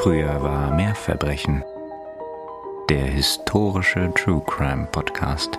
Früher war mehr Verbrechen. Der historische True Crime Podcast.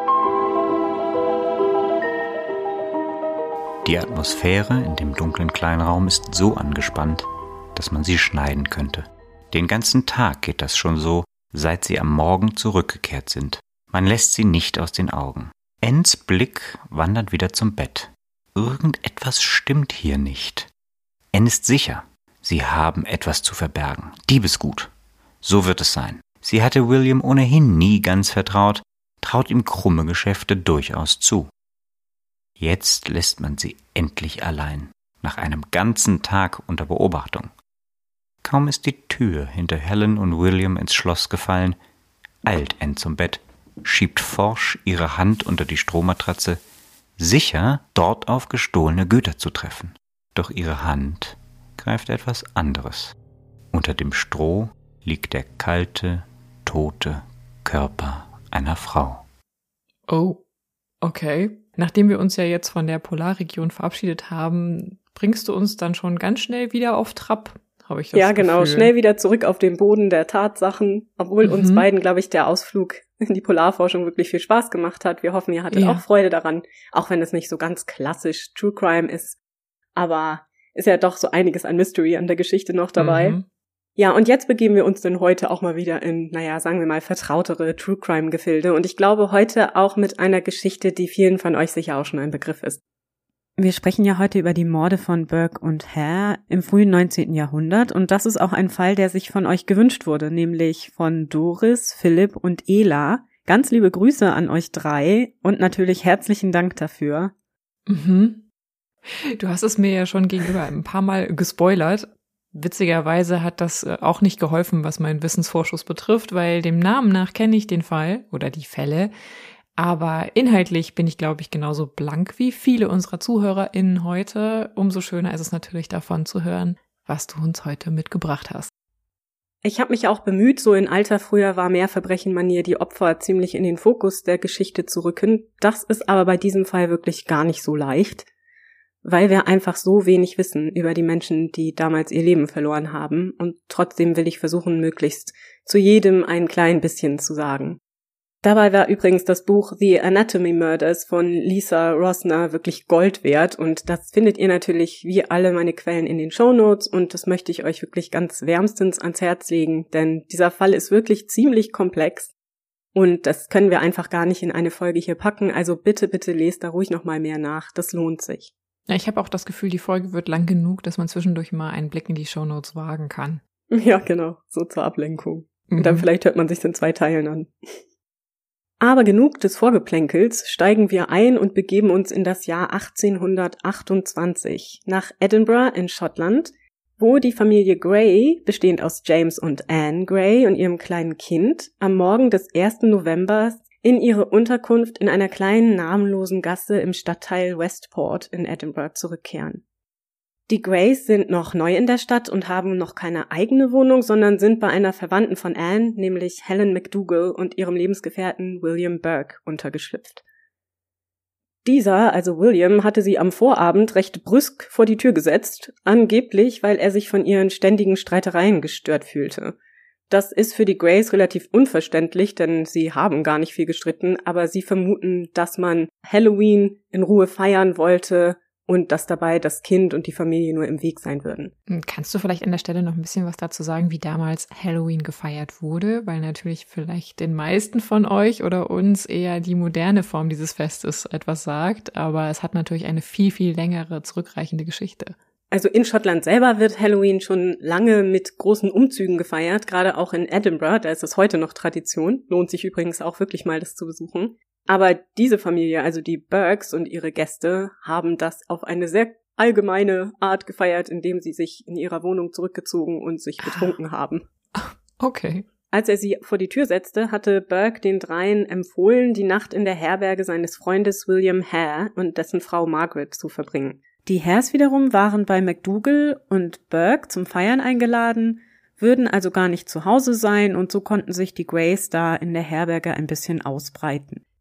Die Atmosphäre in dem dunklen kleinen Raum ist so angespannt, dass man sie schneiden könnte. Den ganzen Tag geht das schon so, seit sie am Morgen zurückgekehrt sind. Man lässt sie nicht aus den Augen. Anns Blick wandert wieder zum Bett. Irgendetwas stimmt hier nicht. Ann ist sicher, sie haben etwas zu verbergen. Diebesgut. So wird es sein. Sie hatte William ohnehin nie ganz vertraut, traut ihm krumme Geschäfte durchaus zu. Jetzt lässt man sie endlich allein, nach einem ganzen Tag unter Beobachtung. Kaum ist die Tür hinter Helen und William ins Schloss gefallen, eilt Ann zum Bett, schiebt forsch ihre Hand unter die Strohmatratze, sicher, dort auf gestohlene Güter zu treffen. Doch ihre Hand greift etwas anderes. Unter dem Stroh liegt der kalte, tote Körper einer Frau. Oh, okay. Nachdem wir uns ja jetzt von der Polarregion verabschiedet haben, bringst du uns dann schon ganz schnell wieder auf Trab, habe ich das Gefühl. Ja, genau, schnell wieder zurück auf den Boden der Tatsachen, obwohl uns beiden, glaube ich, der Ausflug in die Polarforschung wirklich viel Spaß gemacht hat. Wir hoffen, ihr hattet auch Freude daran, auch wenn es nicht so ganz klassisch True Crime ist. Aber ist ja doch so einiges an Mystery an der Geschichte noch dabei. Ja, und jetzt begeben wir uns dann heute auch mal wieder in, sagen wir mal, vertrautere True Crime Gefilde. Und ich glaube heute auch mit einer Geschichte, die vielen von euch sicher auch schon ein Begriff ist. Wir sprechen ja heute über die Morde von Burke und Hare im frühen 19. Jahrhundert. Und das ist auch ein Fall, der sich von euch gewünscht wurde, nämlich von Doris, Philipp und Ela. Ganz liebe Grüße an euch drei und natürlich herzlichen Dank dafür. Du hast es mir ja schon gegenüber ein paar Mal gespoilert. Witzigerweise hat das auch nicht geholfen, was meinen Wissensvorschuss betrifft, weil dem Namen nach kenne ich den Fall oder die Fälle. Aber inhaltlich bin ich, glaube ich, genauso blank wie viele unserer ZuhörerInnen heute. Umso schöner ist es natürlich davon zu hören, was du uns heute mitgebracht hast. Ich habe mich auch bemüht, so in alter früher war mehr Verbrechen-Manier die Opfer ziemlich in den Fokus der Geschichte zu rücken. Das ist aber bei diesem Fall wirklich gar nicht so leicht, weil wir einfach so wenig wissen über die Menschen, die damals ihr Leben verloren haben. Und trotzdem will ich versuchen, möglichst zu jedem ein klein bisschen zu sagen. Dabei war übrigens das Buch The Anatomy Murders von Lisa Rosner wirklich Gold wert und das findet ihr natürlich wie alle meine Quellen in den Shownotes und das möchte ich euch wirklich ganz wärmstens ans Herz legen, denn dieser Fall ist wirklich ziemlich komplex und das können wir einfach gar nicht in eine Folge hier packen, also bitte, bitte lest da ruhig nochmal mehr nach, das lohnt sich. Ja, ich habe auch das Gefühl, die Folge wird lang genug, dass man zwischendurch mal einen Blick in die Shownotes wagen kann. Ja, genau, so zur Ablenkung. Und dann vielleicht hört man sich in 2 Teilen an. Aber genug des Vorgeplänkels, steigen wir ein und begeben uns in das Jahr 1828 nach Edinburgh in Schottland, wo die Familie Gray, bestehend aus James und Anne Gray und ihrem kleinen Kind, am Morgen des 1. November in ihre Unterkunft in einer kleinen namenlosen Gasse im Stadtteil Westport in Edinburgh zurückkehren. Die Grays sind noch neu in der Stadt und haben noch keine eigene Wohnung, sondern sind bei einer Verwandten von Anne, nämlich Helen McDougall und ihrem Lebensgefährten William Burke untergeschlüpft. Dieser, also William, hatte sie am Vorabend recht brüsk vor die Tür gesetzt, angeblich, weil er sich von ihren ständigen Streitereien gestört fühlte. Das ist für die Grays relativ unverständlich, denn sie haben gar nicht viel gestritten, aber sie vermuten, dass man Halloween in Ruhe feiern wollte und dass dabei das Kind und die Familie nur im Weg sein würden. Kannst du vielleicht an der Stelle noch ein bisschen was dazu sagen, wie damals Halloween gefeiert wurde? Weil natürlich vielleicht den meisten von euch oder uns eher die moderne Form dieses Festes etwas sagt, aber es hat natürlich eine viel, viel längere, zurückreichende Geschichte. Also in Schottland selber wird Halloween schon lange mit großen Umzügen gefeiert, gerade auch in Edinburgh, da ist es heute noch Tradition. Lohnt sich übrigens auch wirklich mal, das zu besuchen. Aber diese Familie, also die Burkes und ihre Gäste, haben das auf eine sehr allgemeine Art gefeiert, indem sie sich in ihrer Wohnung zurückgezogen und sich betrunken haben. Okay. Als er sie vor die Tür setzte, hatte Burke den dreien empfohlen, die Nacht in der Herberge seines Freundes William Hare und dessen Frau Margaret zu verbringen. Die Hares wiederum waren bei McDougall und Burke zum Feiern eingeladen, würden also gar nicht zu Hause sein und so konnten sich die Grays da in der Herberge ein bisschen ausbreiten.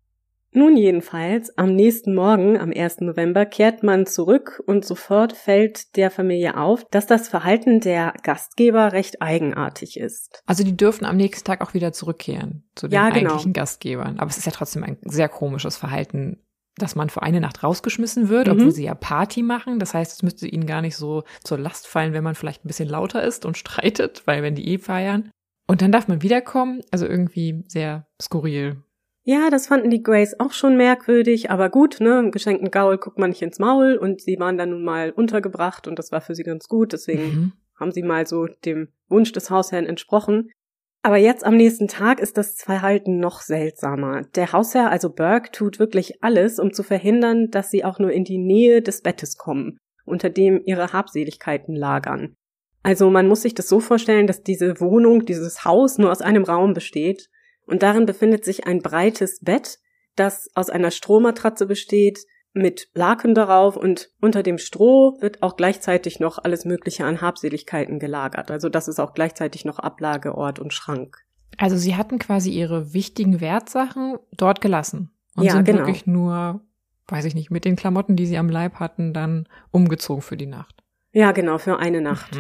Nun jedenfalls, am nächsten Morgen, am 1. November, kehrt man zurück und sofort fällt der Familie auf, dass das Verhalten der Gastgeber recht eigenartig ist. Also die dürfen am nächsten Tag auch wieder zurückkehren zu den eigentlichen Gastgebern. Aber es ist ja trotzdem ein sehr komisches Verhalten, dass man für eine Nacht rausgeschmissen wird, obwohl sie ja Party machen. Das heißt, es müsste ihnen gar nicht so zur Last fallen, wenn man vielleicht ein bisschen lauter ist und streitet, weil wenn die feiern. Und dann darf man wiederkommen, also irgendwie sehr skurril. Ja, das fanden die Greys auch schon merkwürdig, aber gut, ne, im geschenkten Gaul guckt man nicht ins Maul und sie waren dann nun mal untergebracht und das war für sie ganz gut, deswegen haben sie mal so dem Wunsch des Hausherrn entsprochen. Aber jetzt am nächsten Tag ist das Verhalten noch seltsamer. Der Hausherr, also Burke, tut wirklich alles, um zu verhindern, dass sie auch nur in die Nähe des Bettes kommen, unter dem ihre Habseligkeiten lagern. Also man muss sich das so vorstellen, dass diese Wohnung, dieses Haus nur aus einem Raum besteht. Und darin befindet sich ein breites Bett, das aus einer Strohmatratze besteht, mit Laken darauf und unter dem Stroh wird auch gleichzeitig noch alles Mögliche an Habseligkeiten gelagert. Also das ist auch gleichzeitig noch Ablageort und Schrank. Also sie hatten quasi ihre wichtigen Wertsachen dort gelassen und sind wirklich nur, weiß ich nicht, mit den Klamotten, die sie am Leib hatten, dann umgezogen für die Nacht. Ja, genau, für eine Nacht.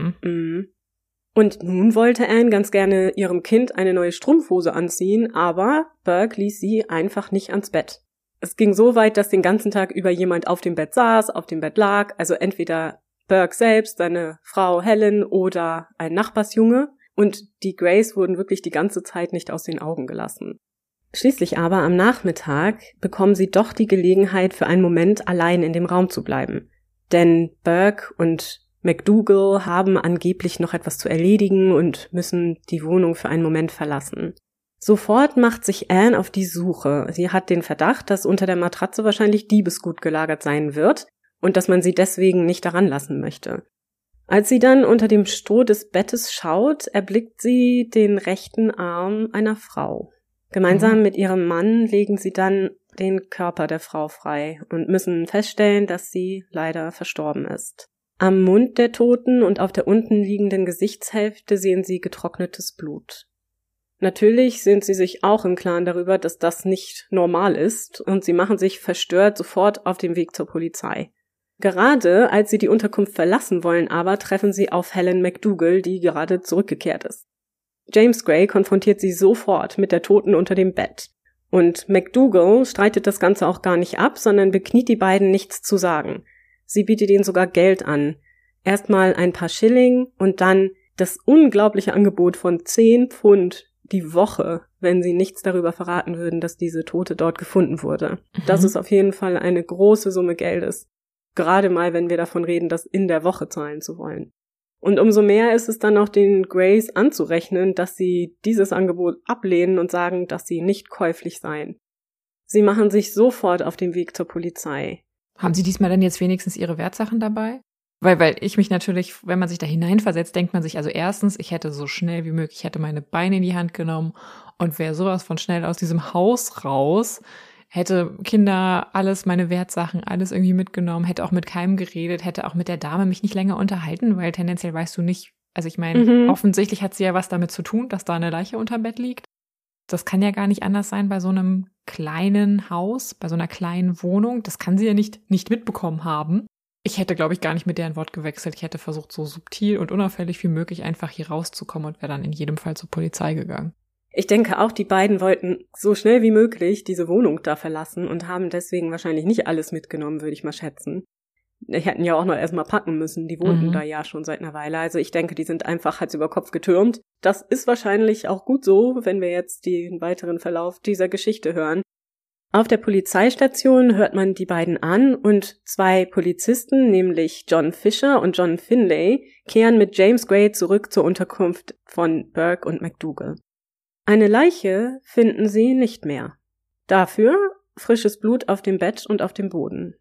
Und nun wollte Anne ganz gerne ihrem Kind eine neue Strumpfhose anziehen, aber Burke ließ sie einfach nicht ans Bett. Es ging so weit, dass den ganzen Tag über jemand auf dem Bett saß, auf dem Bett lag, also entweder Burke selbst, seine Frau Helen oder ein Nachbarsjunge, und die Greys wurden wirklich die ganze Zeit nicht aus den Augen gelassen. Schließlich aber am Nachmittag bekommen sie doch die Gelegenheit, für einen Moment allein in dem Raum zu bleiben. Denn Burke und McDougal haben angeblich noch etwas zu erledigen und müssen die Wohnung für einen Moment verlassen. Sofort macht sich Anne auf die Suche. Sie hat den Verdacht, dass unter der Matratze wahrscheinlich Diebesgut gelagert sein wird und dass man sie deswegen nicht daran lassen möchte. Als sie dann unter dem Stroh des Bettes schaut, erblickt sie den rechten Arm einer Frau. Gemeinsam mit ihrem Mann legen sie dann den Körper der Frau frei und müssen feststellen, dass sie leider verstorben ist. Am Mund der Toten und auf der unten liegenden Gesichtshälfte sehen sie getrocknetes Blut. Natürlich sind sie sich auch im Klaren darüber, dass das nicht normal ist, und sie machen sich verstört sofort auf den Weg zur Polizei. Gerade als sie die Unterkunft verlassen wollen, aber treffen sie auf Helen McDougal, die gerade zurückgekehrt ist. James Gray konfrontiert sie sofort mit der Toten unter dem Bett. Und McDougal streitet das Ganze auch gar nicht ab, sondern bekniet die beiden, nichts zu sagen. Sie bietet ihnen sogar Geld an. Erstmal ein paar Schilling und dann das unglaubliche Angebot von 10 Pfund die Woche, wenn sie nichts darüber verraten würden, dass diese Tote dort gefunden wurde. Das ist auf jeden Fall eine große Summe Geldes. Gerade mal, wenn wir davon reden, das in der Woche zahlen zu wollen. Und umso mehr ist es dann auch den Greys anzurechnen, dass sie dieses Angebot ablehnen und sagen, dass sie nicht käuflich seien. Sie machen sich sofort auf den Weg zur Polizei. Haben Sie diesmal dann jetzt wenigstens Ihre Wertsachen dabei? Weil ich mich natürlich, wenn man sich da hineinversetzt, denkt man sich, also erstens, ich hätte so schnell wie möglich, ich hätte meine Beine in die Hand genommen und wäre sowas von schnell aus diesem Haus raus, hätte Kinder, alles, meine Wertsachen, alles irgendwie mitgenommen, hätte auch mit keinem geredet, hätte auch mit der Dame mich nicht länger unterhalten, weil tendenziell weißt du nicht, also ich meine, offensichtlich hat sie ja was damit zu tun, dass da eine Leiche unterm Bett liegt. Das kann ja gar nicht anders sein bei so einem kleinen Haus, bei so einer kleinen Wohnung. Das kann sie ja nicht mitbekommen haben. Ich hätte, glaube ich, gar nicht mit deren Wort gewechselt. Ich hätte versucht, so subtil und unauffällig wie möglich einfach hier rauszukommen und wäre dann in jedem Fall zur Polizei gegangen. Ich denke auch, die beiden wollten so schnell wie möglich diese Wohnung da verlassen und haben deswegen wahrscheinlich nicht alles mitgenommen, würde ich mal schätzen. Die hätten ja auch noch erstmal packen müssen, die wohnten da ja schon seit einer Weile. Also ich denke, die sind einfach Hals über Kopf getürmt. Das ist wahrscheinlich auch gut so, wenn wir jetzt den weiteren Verlauf dieser Geschichte hören. Auf der Polizeistation hört man die beiden an und 2 Polizisten, nämlich John Fisher und John Finlay, kehren mit James Gray zurück zur Unterkunft von Burke und McDougal. Eine Leiche finden sie nicht mehr. Dafür frisches Blut auf dem Bett und auf dem Boden.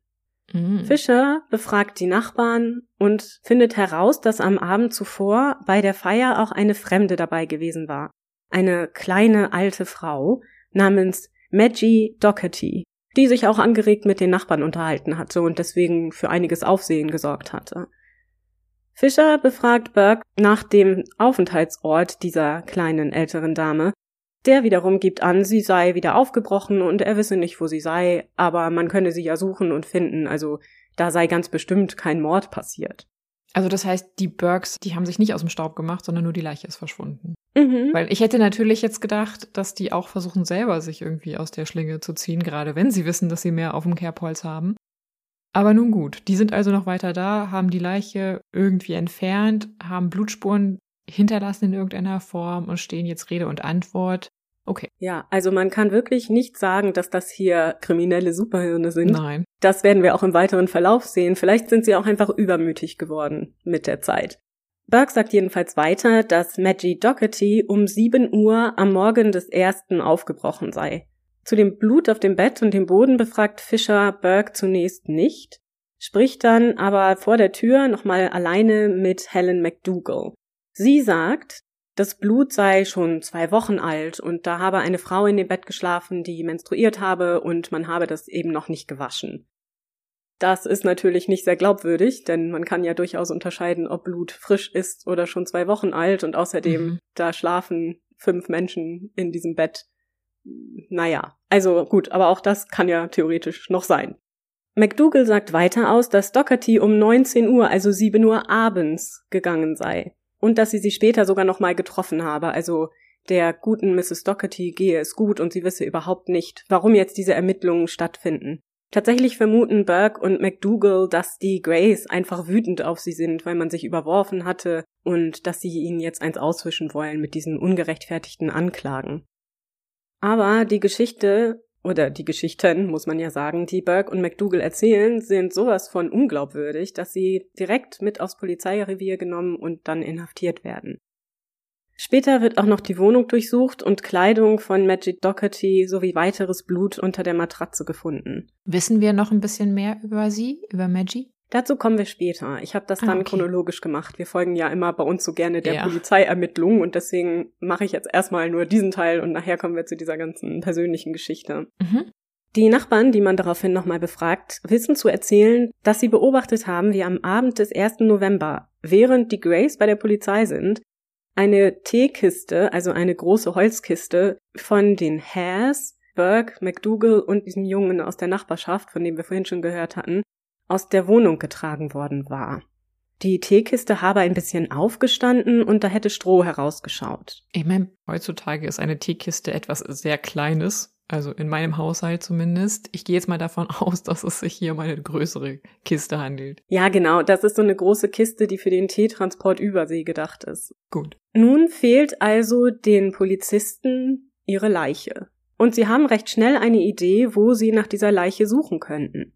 Fisher befragt die Nachbarn und findet heraus, dass am Abend zuvor bei der Feier auch eine Fremde dabei gewesen war. Eine kleine alte Frau namens Maggie Doherty, die sich auch angeregt mit den Nachbarn unterhalten hatte und deswegen für einiges Aufsehen gesorgt hatte. Fisher befragt Burke nach dem Aufenthaltsort dieser kleinen älteren Dame Der wiederum gibt an, sie sei wieder aufgebrochen und er wisse nicht, wo sie sei, aber man könne sie ja suchen und finden, also da sei ganz bestimmt kein Mord passiert. Also das heißt, die Burkes, die haben sich nicht aus dem Staub gemacht, sondern nur die Leiche ist verschwunden. Mhm. Weil ich hätte natürlich jetzt gedacht, dass die auch versuchen, selber sich irgendwie aus der Schlinge zu ziehen, gerade wenn sie wissen, dass sie mehr auf dem Kerbholz haben. Aber nun gut, die sind also noch weiter da, haben die Leiche irgendwie entfernt, haben Blutspuren hinterlassen in irgendeiner Form und stehen jetzt Rede und Antwort. Okay. Ja, also man kann wirklich nicht sagen, dass das hier kriminelle Superhirne sind. Nein. Das werden wir auch im weiteren Verlauf sehen. Vielleicht sind sie auch einfach übermütig geworden mit der Zeit. Burke sagt jedenfalls weiter, dass Maggie Doherty um 7 Uhr am Morgen des 1. aufgebrochen sei. Zu dem Blut auf dem Bett und dem Boden befragt Fisher Burke zunächst nicht, spricht dann aber vor der Tür nochmal alleine mit Helen McDougal. Sie sagt, das Blut sei schon 2 Wochen alt und da habe eine Frau in dem Bett geschlafen, die menstruiert habe und man habe das eben noch nicht gewaschen. Das ist natürlich nicht sehr glaubwürdig, denn man kann ja durchaus unterscheiden, ob Blut frisch ist oder schon 2 Wochen alt und außerdem, da schlafen 5 Menschen in diesem Bett. Naja, also gut, aber auch das kann ja theoretisch noch sein. McDougal sagt weiter aus, dass Doherty um 19 Uhr, also 7 Uhr abends, gegangen sei. Und dass sie später sogar noch mal getroffen habe, also der guten Mrs. Doherty gehe es gut und sie wisse überhaupt nicht, warum jetzt diese Ermittlungen stattfinden. Tatsächlich vermuten Burke und McDougal, dass die Greys einfach wütend auf sie sind, weil man sich überworfen hatte und dass sie ihnen jetzt eins auswischen wollen mit diesen ungerechtfertigten Anklagen. Aber die Geschichte, oder die Geschichten, muss man ja sagen, die Burke und McDougal erzählen, sind sowas von unglaubwürdig, dass sie direkt mit aufs Polizeirevier genommen und dann inhaftiert werden. Später wird auch noch die Wohnung durchsucht und Kleidung von Maggie Doherty sowie weiteres Blut unter der Matratze gefunden. Wissen wir noch ein bisschen mehr über sie, über Maggie? Dazu kommen wir später. Ich habe das dann chronologisch gemacht. Wir folgen ja immer bei uns so gerne der Ja. Polizeiermittlung und deswegen mache ich jetzt erstmal nur diesen Teil und nachher kommen wir zu dieser ganzen persönlichen Geschichte. Mhm. Die Nachbarn, die man daraufhin nochmal befragt, wissen zu erzählen, dass sie beobachtet haben, wie am Abend des 1. November, während die Greys bei der Polizei sind, eine Teekiste, also eine große Holzkiste von den Hares, Burke, McDougal und diesem Jungen aus der Nachbarschaft, von dem wir vorhin schon gehört hatten, aus der Wohnung getragen worden war. Die Teekiste habe ein bisschen aufgestanden und da hätte Stroh herausgeschaut. Ich meine, heutzutage ist eine Teekiste etwas sehr Kleines, also in meinem Haushalt zumindest. Ich gehe jetzt mal davon aus, dass es sich hier um eine größere Kiste handelt. Ja, genau, das ist so eine große Kiste, die für den Teetransport über See gedacht ist. Gut. Nun fehlt also den Polizisten ihre Leiche. Und sie haben recht schnell eine Idee, wo sie nach dieser Leiche suchen könnten.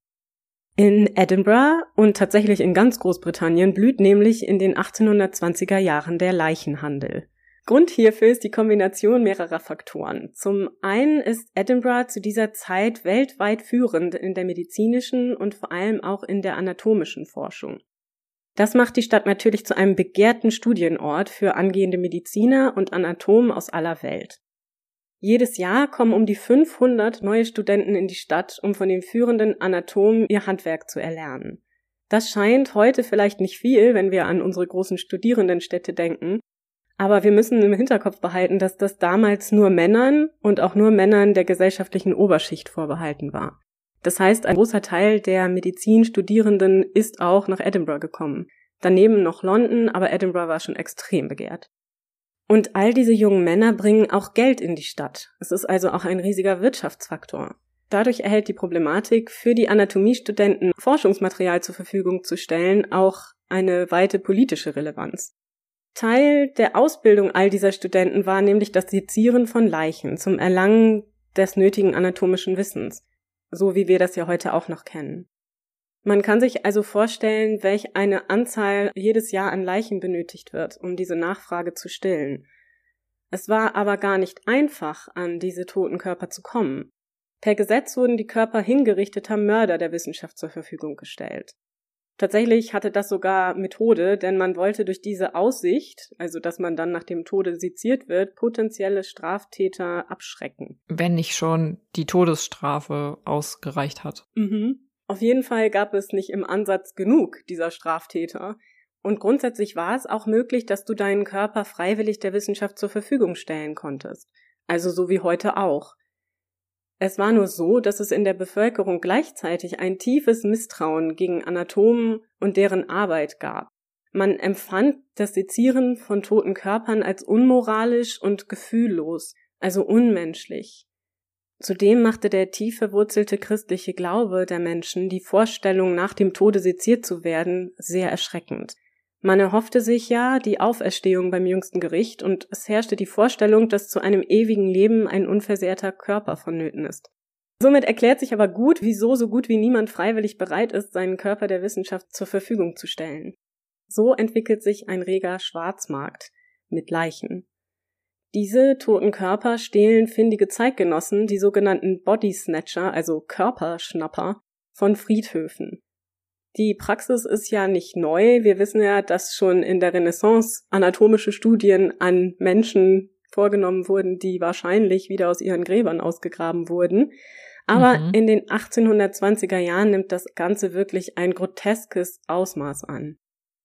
In Edinburgh und tatsächlich in ganz Großbritannien blüht nämlich in den 1820er Jahren der Leichenhandel. Grund hierfür ist die Kombination mehrerer Faktoren. Zum einen ist Edinburgh zu dieser Zeit weltweit führend in der medizinischen und vor allem auch in der anatomischen Forschung. Das macht die Stadt natürlich zu einem begehrten Studienort für angehende Mediziner und Anatomen aus aller Welt. Jedes Jahr kommen um die 500 neue Studenten in die Stadt, um von den führenden Anatomen ihr Handwerk zu erlernen. Das scheint heute vielleicht nicht viel, wenn wir an unsere großen Studierendenstädte denken, aber wir müssen im Hinterkopf behalten, dass das damals nur Männern und auch nur Männern der gesellschaftlichen Oberschicht vorbehalten war. Das heißt, ein großer Teil der Medizinstudierenden ist auch nach Edinburgh gekommen. Daneben noch London, aber Edinburgh war schon extrem begehrt. Und all diese jungen Männer bringen auch Geld in die Stadt. Es ist also auch ein riesiger Wirtschaftsfaktor. Dadurch erhält die Problematik, für die Anatomiestudenten Forschungsmaterial zur Verfügung zu stellen, auch eine weite politische Relevanz. Teil der Ausbildung all dieser Studenten war nämlich das Sezieren von Leichen zum Erlangen des nötigen anatomischen Wissens, so wie wir das ja heute auch noch kennen. Man kann sich also vorstellen, welch eine Anzahl jedes Jahr an Leichen benötigt wird, um diese Nachfrage zu stillen. Es war aber gar nicht einfach, an diese toten Körper zu kommen. Per Gesetz wurden die Körper hingerichteter Mörder der Wissenschaft zur Verfügung gestellt. Tatsächlich hatte das sogar Methode, denn man wollte durch diese Aussicht, also dass man dann nach dem Tode seziert wird, potenzielle Straftäter abschrecken. Wenn nicht schon die Todesstrafe ausgereicht hat. Auf jeden Fall gab es nicht im Ansatz genug dieser Straftäter. Und grundsätzlich war es auch möglich, dass du deinen Körper freiwillig der Wissenschaft zur Verfügung stellen konntest. also so wie heute auch. Es war nur so, dass es in der Bevölkerung gleichzeitig ein tiefes Misstrauen gegen Anatomen und deren Arbeit gab. Man empfand das Sezieren von toten Körpern als unmoralisch und gefühllos, also unmenschlich. Zudem machte der tief verwurzelte christliche Glaube der Menschen die Vorstellung, nach dem Tode seziert zu werden, sehr erschreckend. Man erhoffte sich ja die Auferstehung beim jüngsten Gericht und es herrschte die Vorstellung, dass zu einem ewigen Leben ein unversehrter Körper vonnöten ist. Somit erklärt sich aber gut, wieso so gut wie niemand freiwillig bereit ist, seinen Körper der Wissenschaft zur Verfügung zu stellen. So entwickelt sich ein reger Schwarzmarkt mit Leichen. Diese toten Körper stehlen findige Zeitgenossen, die sogenannten Body Snatcher, also Körperschnapper, von Friedhöfen. Die Praxis ist ja nicht neu. Wir wissen ja, dass schon in der Renaissance anatomische Studien an Menschen vorgenommen wurden, die wahrscheinlich wieder aus ihren Gräbern ausgegraben wurden. Aber in den 1820er Jahren nimmt das Ganze wirklich ein groteskes Ausmaß an.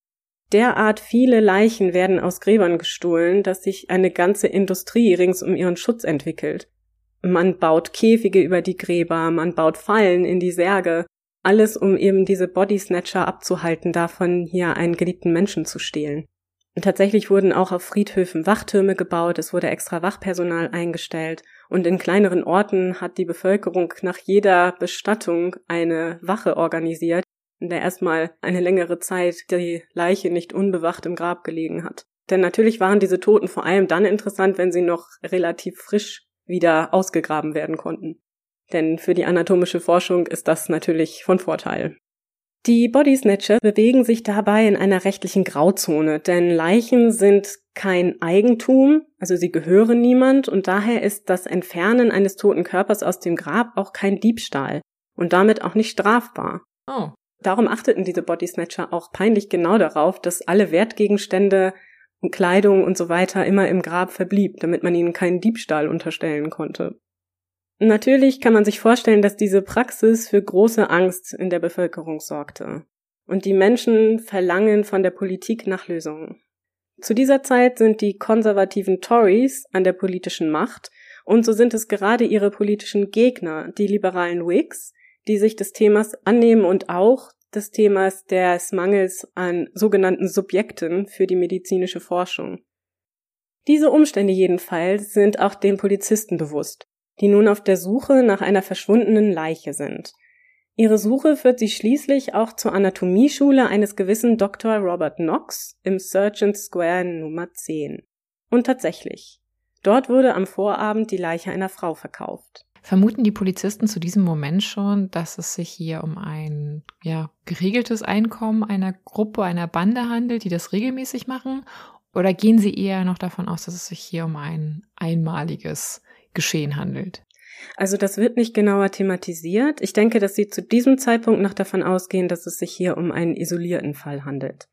Derart viele Leichen werden aus Gräbern gestohlen, dass sich eine ganze Industrie rings um ihren Schutz entwickelt. Man baut Käfige über die Gräber, man baut Fallen in die Särge, alles um eben diese Bodysnatcher abzuhalten, davon hier einen geliebten Menschen zu stehlen. Und tatsächlich wurden auch auf Friedhöfen Wachtürme gebaut, es wurde extra Wachpersonal eingestellt und in kleineren Orten hat die Bevölkerung nach jeder Bestattung eine Wache organisiert, in der erstmal eine längere Zeit die Leiche nicht unbewacht im Grab gelegen hat. Denn natürlich waren diese Toten vor allem dann interessant, wenn sie noch relativ frisch wieder ausgegraben werden konnten. Denn für die anatomische Forschung ist das natürlich von Vorteil. Die Bodysnatcher bewegen sich dabei in einer rechtlichen Grauzone, denn Leichen sind kein Eigentum, also sie gehören niemand und daher ist das Entfernen eines toten Körpers aus dem Grab auch kein Diebstahl und damit auch nicht strafbar. Oh. Darum achteten diese Bodysnatcher auch peinlich genau darauf, dass alle Wertgegenstände und Kleidung und so weiter immer im Grab verblieb, damit man ihnen keinen Diebstahl unterstellen konnte. Natürlich kann man sich vorstellen, dass diese Praxis für große Angst in der Bevölkerung sorgte. Und die Menschen verlangen von der Politik nach Lösungen. Zu dieser Zeit sind die konservativen Tories an der politischen Macht und so sind es gerade ihre politischen Gegner, die liberalen Whigs, die sich des Themas annehmen und auch des Themas des Mangels an sogenannten Subjekten für die medizinische Forschung. Diese Umstände jedenfalls sind auch den Polizisten bewusst, die nun auf der Suche nach einer verschwundenen Leiche sind. Ihre Suche führt sie schließlich auch zur Anatomieschule eines gewissen Dr. Robert Knox im Sergeant Square Nummer 10. Und tatsächlich, dort wurde am Vorabend die Leiche einer Frau verkauft. Vermuten die Polizisten zu diesem Moment schon, dass es sich hier um ein geregeltes Einkommen einer Gruppe, einer Bande handelt, die das regelmäßig machen? Oder gehen sie eher noch davon aus, dass es sich hier um ein einmaliges Geschehen handelt? Also das wird nicht genauer thematisiert. Ich denke, dass sie zu diesem Zeitpunkt noch davon ausgehen, dass es sich hier um einen isolierten Fall handelt.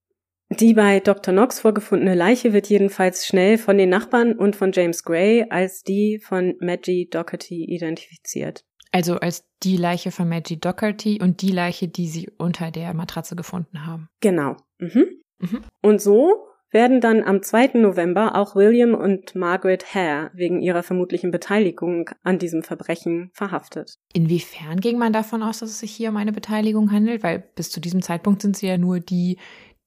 Die bei Dr. Knox vorgefundene Leiche wird jedenfalls schnell von den Nachbarn und von James Gray als die von Maggie Doherty identifiziert. Also als die Leiche von Maggie Doherty und die Leiche, die sie unter der Matratze gefunden haben. Genau. Und so werden dann am 2. November auch William und Margaret Hare wegen ihrer vermutlichen Beteiligung an diesem Verbrechen verhaftet. Inwiefern ging man davon aus, dass es sich hier um eine Beteiligung handelt? Weil bis zu diesem Zeitpunkt sind sie ja nur die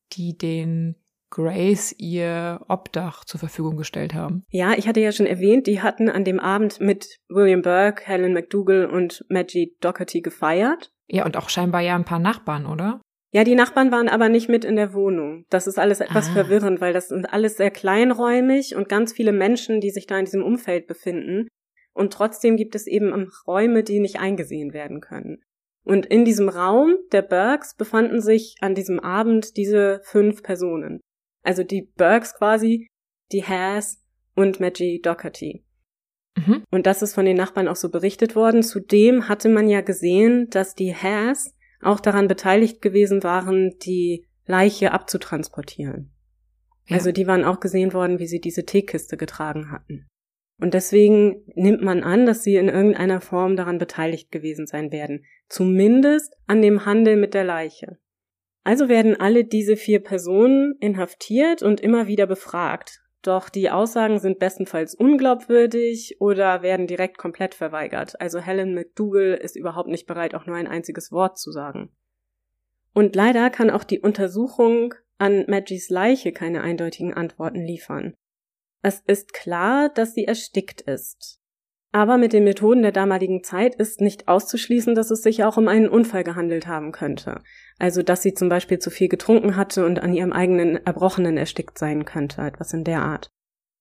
den Grays ihr Obdach zur Verfügung gestellt haben. Ja, ich hatte ja schon erwähnt, die hatten an dem Abend mit William Burke, Helen McDougal und Maggie Doherty gefeiert. Ja, und auch scheinbar ja ein paar Nachbarn, oder? Ja, die Nachbarn waren aber nicht mit in der Wohnung. Das ist alles etwas verwirrend, weil das sind alles sehr kleinräumig und ganz viele Menschen, die sich da in diesem Umfeld befinden. Und trotzdem gibt es eben Räume, die nicht eingesehen werden können. Und in diesem Raum der Burkes befanden sich an diesem Abend diese 5 Personen. Also die Burkes quasi, die Hares und Maggie Doherty. Und das ist von den Nachbarn auch so berichtet worden. Zudem hatte man ja gesehen, dass die Hares auch daran beteiligt gewesen waren, die Leiche abzutransportieren. Ja. Also die waren auch gesehen worden, wie sie diese Teekiste getragen hatten. Und deswegen nimmt man an, dass sie in irgendeiner Form daran beteiligt gewesen sein werden. Zumindest an dem Handel mit der Leiche. Also werden alle diese 4 Personen inhaftiert und immer wieder befragt. Doch die Aussagen sind bestenfalls unglaubwürdig oder werden direkt komplett verweigert. Also Helen McDougal ist überhaupt nicht bereit, auch nur ein einziges Wort zu sagen. Und leider kann auch die Untersuchung an Maggies Leiche keine eindeutigen Antworten liefern. Es ist klar, dass sie erstickt ist. Aber mit den Methoden der damaligen Zeit ist nicht auszuschließen, dass es sich auch um einen Unfall gehandelt haben könnte. Also, dass sie zum Beispiel zu viel getrunken hatte und an ihrem eigenen Erbrochenen erstickt sein könnte, etwas in der Art.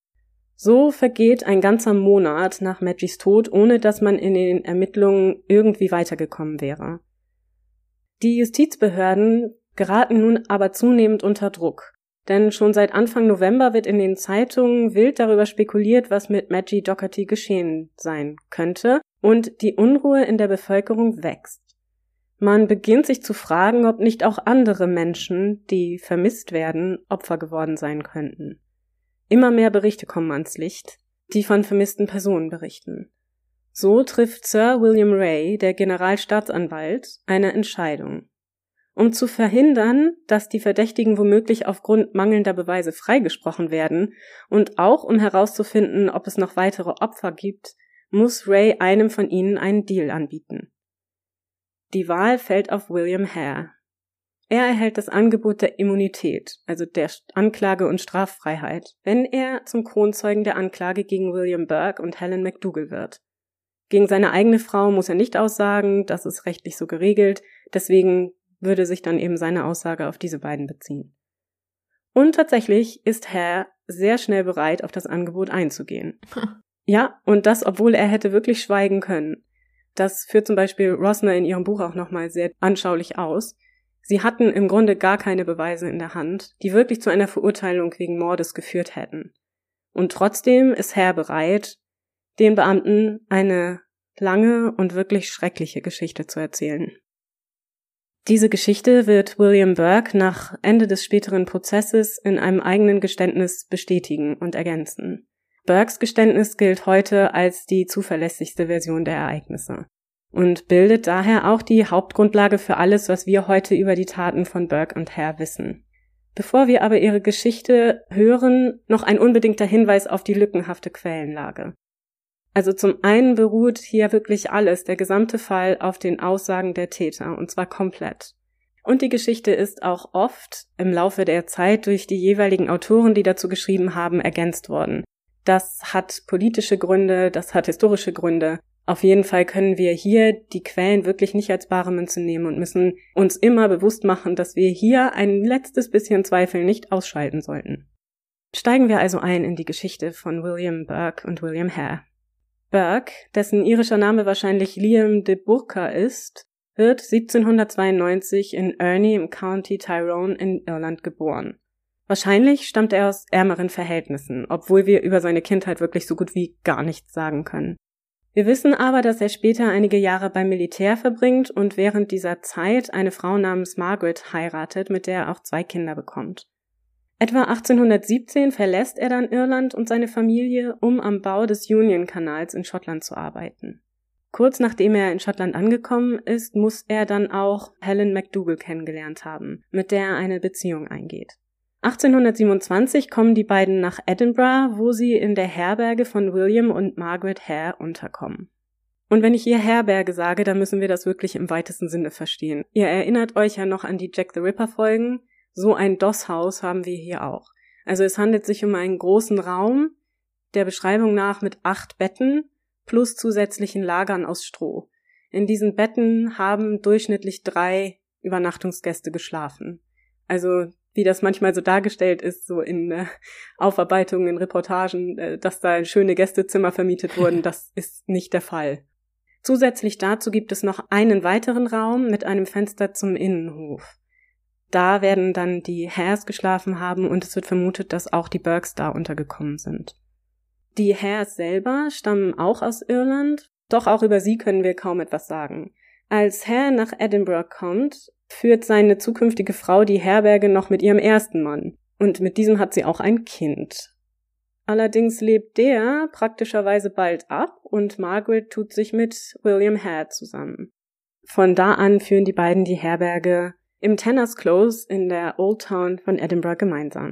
So vergeht ein ganzer Monat nach Maggies Tod, ohne dass man in den Ermittlungen irgendwie weitergekommen wäre. Die Justizbehörden geraten nun aber zunehmend unter Druck. Denn schon seit Anfang November wird in den Zeitungen wild darüber spekuliert, was mit Maggie Doherty geschehen sein könnte, und die Unruhe in der Bevölkerung wächst. Man beginnt sich zu fragen, ob nicht auch andere Menschen, die vermisst werden, Opfer geworden sein könnten. Immer mehr Berichte kommen ans Licht, die von vermissten Personen berichten. So trifft Sir William Ray, der Generalstaatsanwalt, eine Entscheidung. Um zu verhindern, dass die Verdächtigen womöglich aufgrund mangelnder Beweise freigesprochen werden und auch um herauszufinden, ob es noch weitere Opfer gibt, muss Ray einem von ihnen einen Deal anbieten. Die Wahl fällt auf William Hare. Er erhält das Angebot der Immunität, also der Anklage- und Straffreiheit, wenn er zum Kronzeugen der Anklage gegen William Burke und Helen McDougal wird. Gegen seine eigene Frau muss er nicht aussagen, das ist rechtlich so geregelt, deswegen würde sich dann eben seine Aussage auf diese beiden beziehen. Und tatsächlich ist Hare sehr schnell bereit, auf das Angebot einzugehen. Ja, und das, obwohl er hätte wirklich schweigen können. Das führt zum Beispiel Rosner in ihrem Buch auch nochmal sehr anschaulich aus. Sie hatten im Grunde gar keine Beweise in der Hand, die wirklich zu einer Verurteilung wegen Mordes geführt hätten. Und trotzdem ist Hare bereit, den Beamten eine lange und wirklich schreckliche Geschichte zu erzählen. Diese Geschichte wird William Burke nach Ende des späteren Prozesses in einem eigenen Geständnis bestätigen und ergänzen. Burkes Geständnis gilt heute als die zuverlässigste Version der Ereignisse und bildet daher auch die Hauptgrundlage für alles, was wir heute über die Taten von Burke und Hare wissen. Bevor wir aber ihre Geschichte hören, noch ein unbedingter Hinweis auf die lückenhafte Quellenlage. Also zum einen beruht hier wirklich alles, der gesamte Fall, auf den Aussagen der Täter, und zwar komplett. Und die Geschichte ist auch oft im Laufe der Zeit durch die jeweiligen Autoren, die dazu geschrieben haben, ergänzt worden. Das hat politische Gründe, das hat historische Gründe. Auf jeden Fall können wir hier die Quellen wirklich nicht als bare Münze nehmen und müssen uns immer bewusst machen, dass wir hier ein letztes bisschen Zweifel nicht ausschalten sollten. Steigen wir also ein in die Geschichte von William Burke und William Hare. Burke, dessen irischer Name wahrscheinlich Liam de Burgh ist, wird 1792 in Erney im County Tyrone in Irland geboren. Wahrscheinlich stammt er aus ärmeren Verhältnissen, obwohl wir über seine Kindheit wirklich so gut wie gar nichts sagen können. Wir wissen aber, dass er später einige Jahre beim Militär verbringt und während dieser Zeit eine Frau namens Margaret heiratet, mit der er auch 2 Kinder bekommt. Etwa 1817 verlässt er dann Irland und seine Familie, um am Bau des Union-Kanals in Schottland zu arbeiten. Kurz nachdem er in Schottland angekommen ist, muss er dann auch Helen McDougal kennengelernt haben, mit der er eine Beziehung eingeht. 1827 kommen die beiden nach Edinburgh, wo sie in der Herberge von William und Margaret Hare unterkommen. Und wenn ich hier Herberge sage, dann müssen wir das wirklich im weitesten Sinne verstehen. Ihr erinnert euch ja noch an die Jack the Ripper-Folgen. So ein Dosshaus haben wir hier auch. Also es handelt sich um einen großen Raum, der Beschreibung nach mit 8 Betten plus zusätzlichen Lagern aus Stroh. In diesen Betten haben durchschnittlich 3 Übernachtungsgäste geschlafen. Also wie das manchmal so dargestellt ist, so in Aufarbeitungen, in Reportagen, dass da schöne Gästezimmer vermietet wurden, das ist nicht der Fall. Zusätzlich dazu gibt es noch einen weiteren Raum mit einem Fenster zum Innenhof. Da werden dann die Hares geschlafen haben und es wird vermutet, dass auch die Burkes da untergekommen sind. Die Hares selber stammen auch aus Irland, doch auch über sie können wir kaum etwas sagen. Als Hare nach Edinburgh kommt, führt seine zukünftige Frau die Herberge noch mit ihrem ersten Mann und mit diesem hat sie auch ein Kind. Allerdings lebt der praktischerweise bald ab und Margaret tut sich mit William Hare zusammen. Von da an führen die beiden die Herberge im Tanners Close in der Old Town von Edinburgh gemeinsam.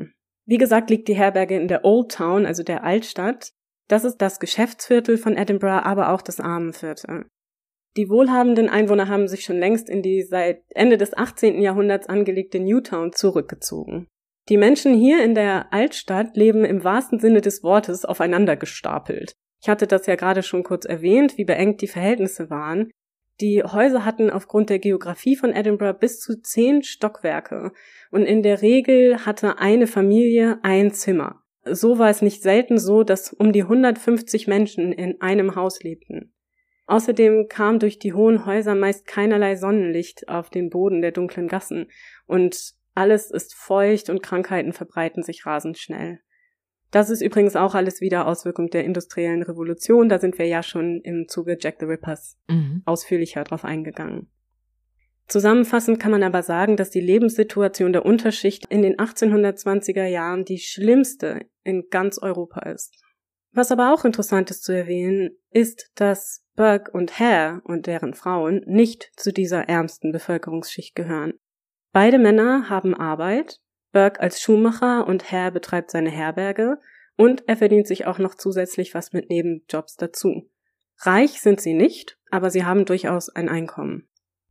Wie gesagt, liegt die Herberge in der Old Town, also der Altstadt. Das ist das Geschäftsviertel von Edinburgh, aber auch das Armenviertel. Die wohlhabenden Einwohner haben sich schon längst in die seit Ende des 18. Jahrhunderts angelegte Newtown zurückgezogen. Die Menschen hier in der Altstadt leben im wahrsten Sinne des Wortes aufeinander gestapelt. Ich hatte das ja gerade schon kurz erwähnt, wie beengt die Verhältnisse waren. Die Häuser hatten aufgrund der Geografie von Edinburgh bis zu 10 Stockwerke und in der Regel hatte eine Familie ein Zimmer. So war es nicht selten so, dass um die 150 Menschen in einem Haus lebten. Außerdem kam durch die hohen Häuser meist keinerlei Sonnenlicht auf den Boden der dunklen Gassen und alles ist feucht und Krankheiten verbreiten sich rasend schnell. Das ist übrigens auch alles wieder Auswirkung der industriellen Revolution, da sind wir ja schon im Zuge Jack the Rippers ausführlicher drauf eingegangen. Zusammenfassend kann man aber sagen, dass die Lebenssituation der Unterschicht in den 1820er Jahren die schlimmste in ganz Europa ist. Was aber auch interessant ist zu erwähnen, ist, dass Burke und Hare und deren Frauen nicht zu dieser ärmsten Bevölkerungsschicht gehören. Beide Männer haben Arbeit, Burke als Schuhmacher und Hare betreibt seine Herberge und er verdient sich auch noch zusätzlich was mit Nebenjobs dazu. Reich sind sie nicht, aber sie haben durchaus ein Einkommen.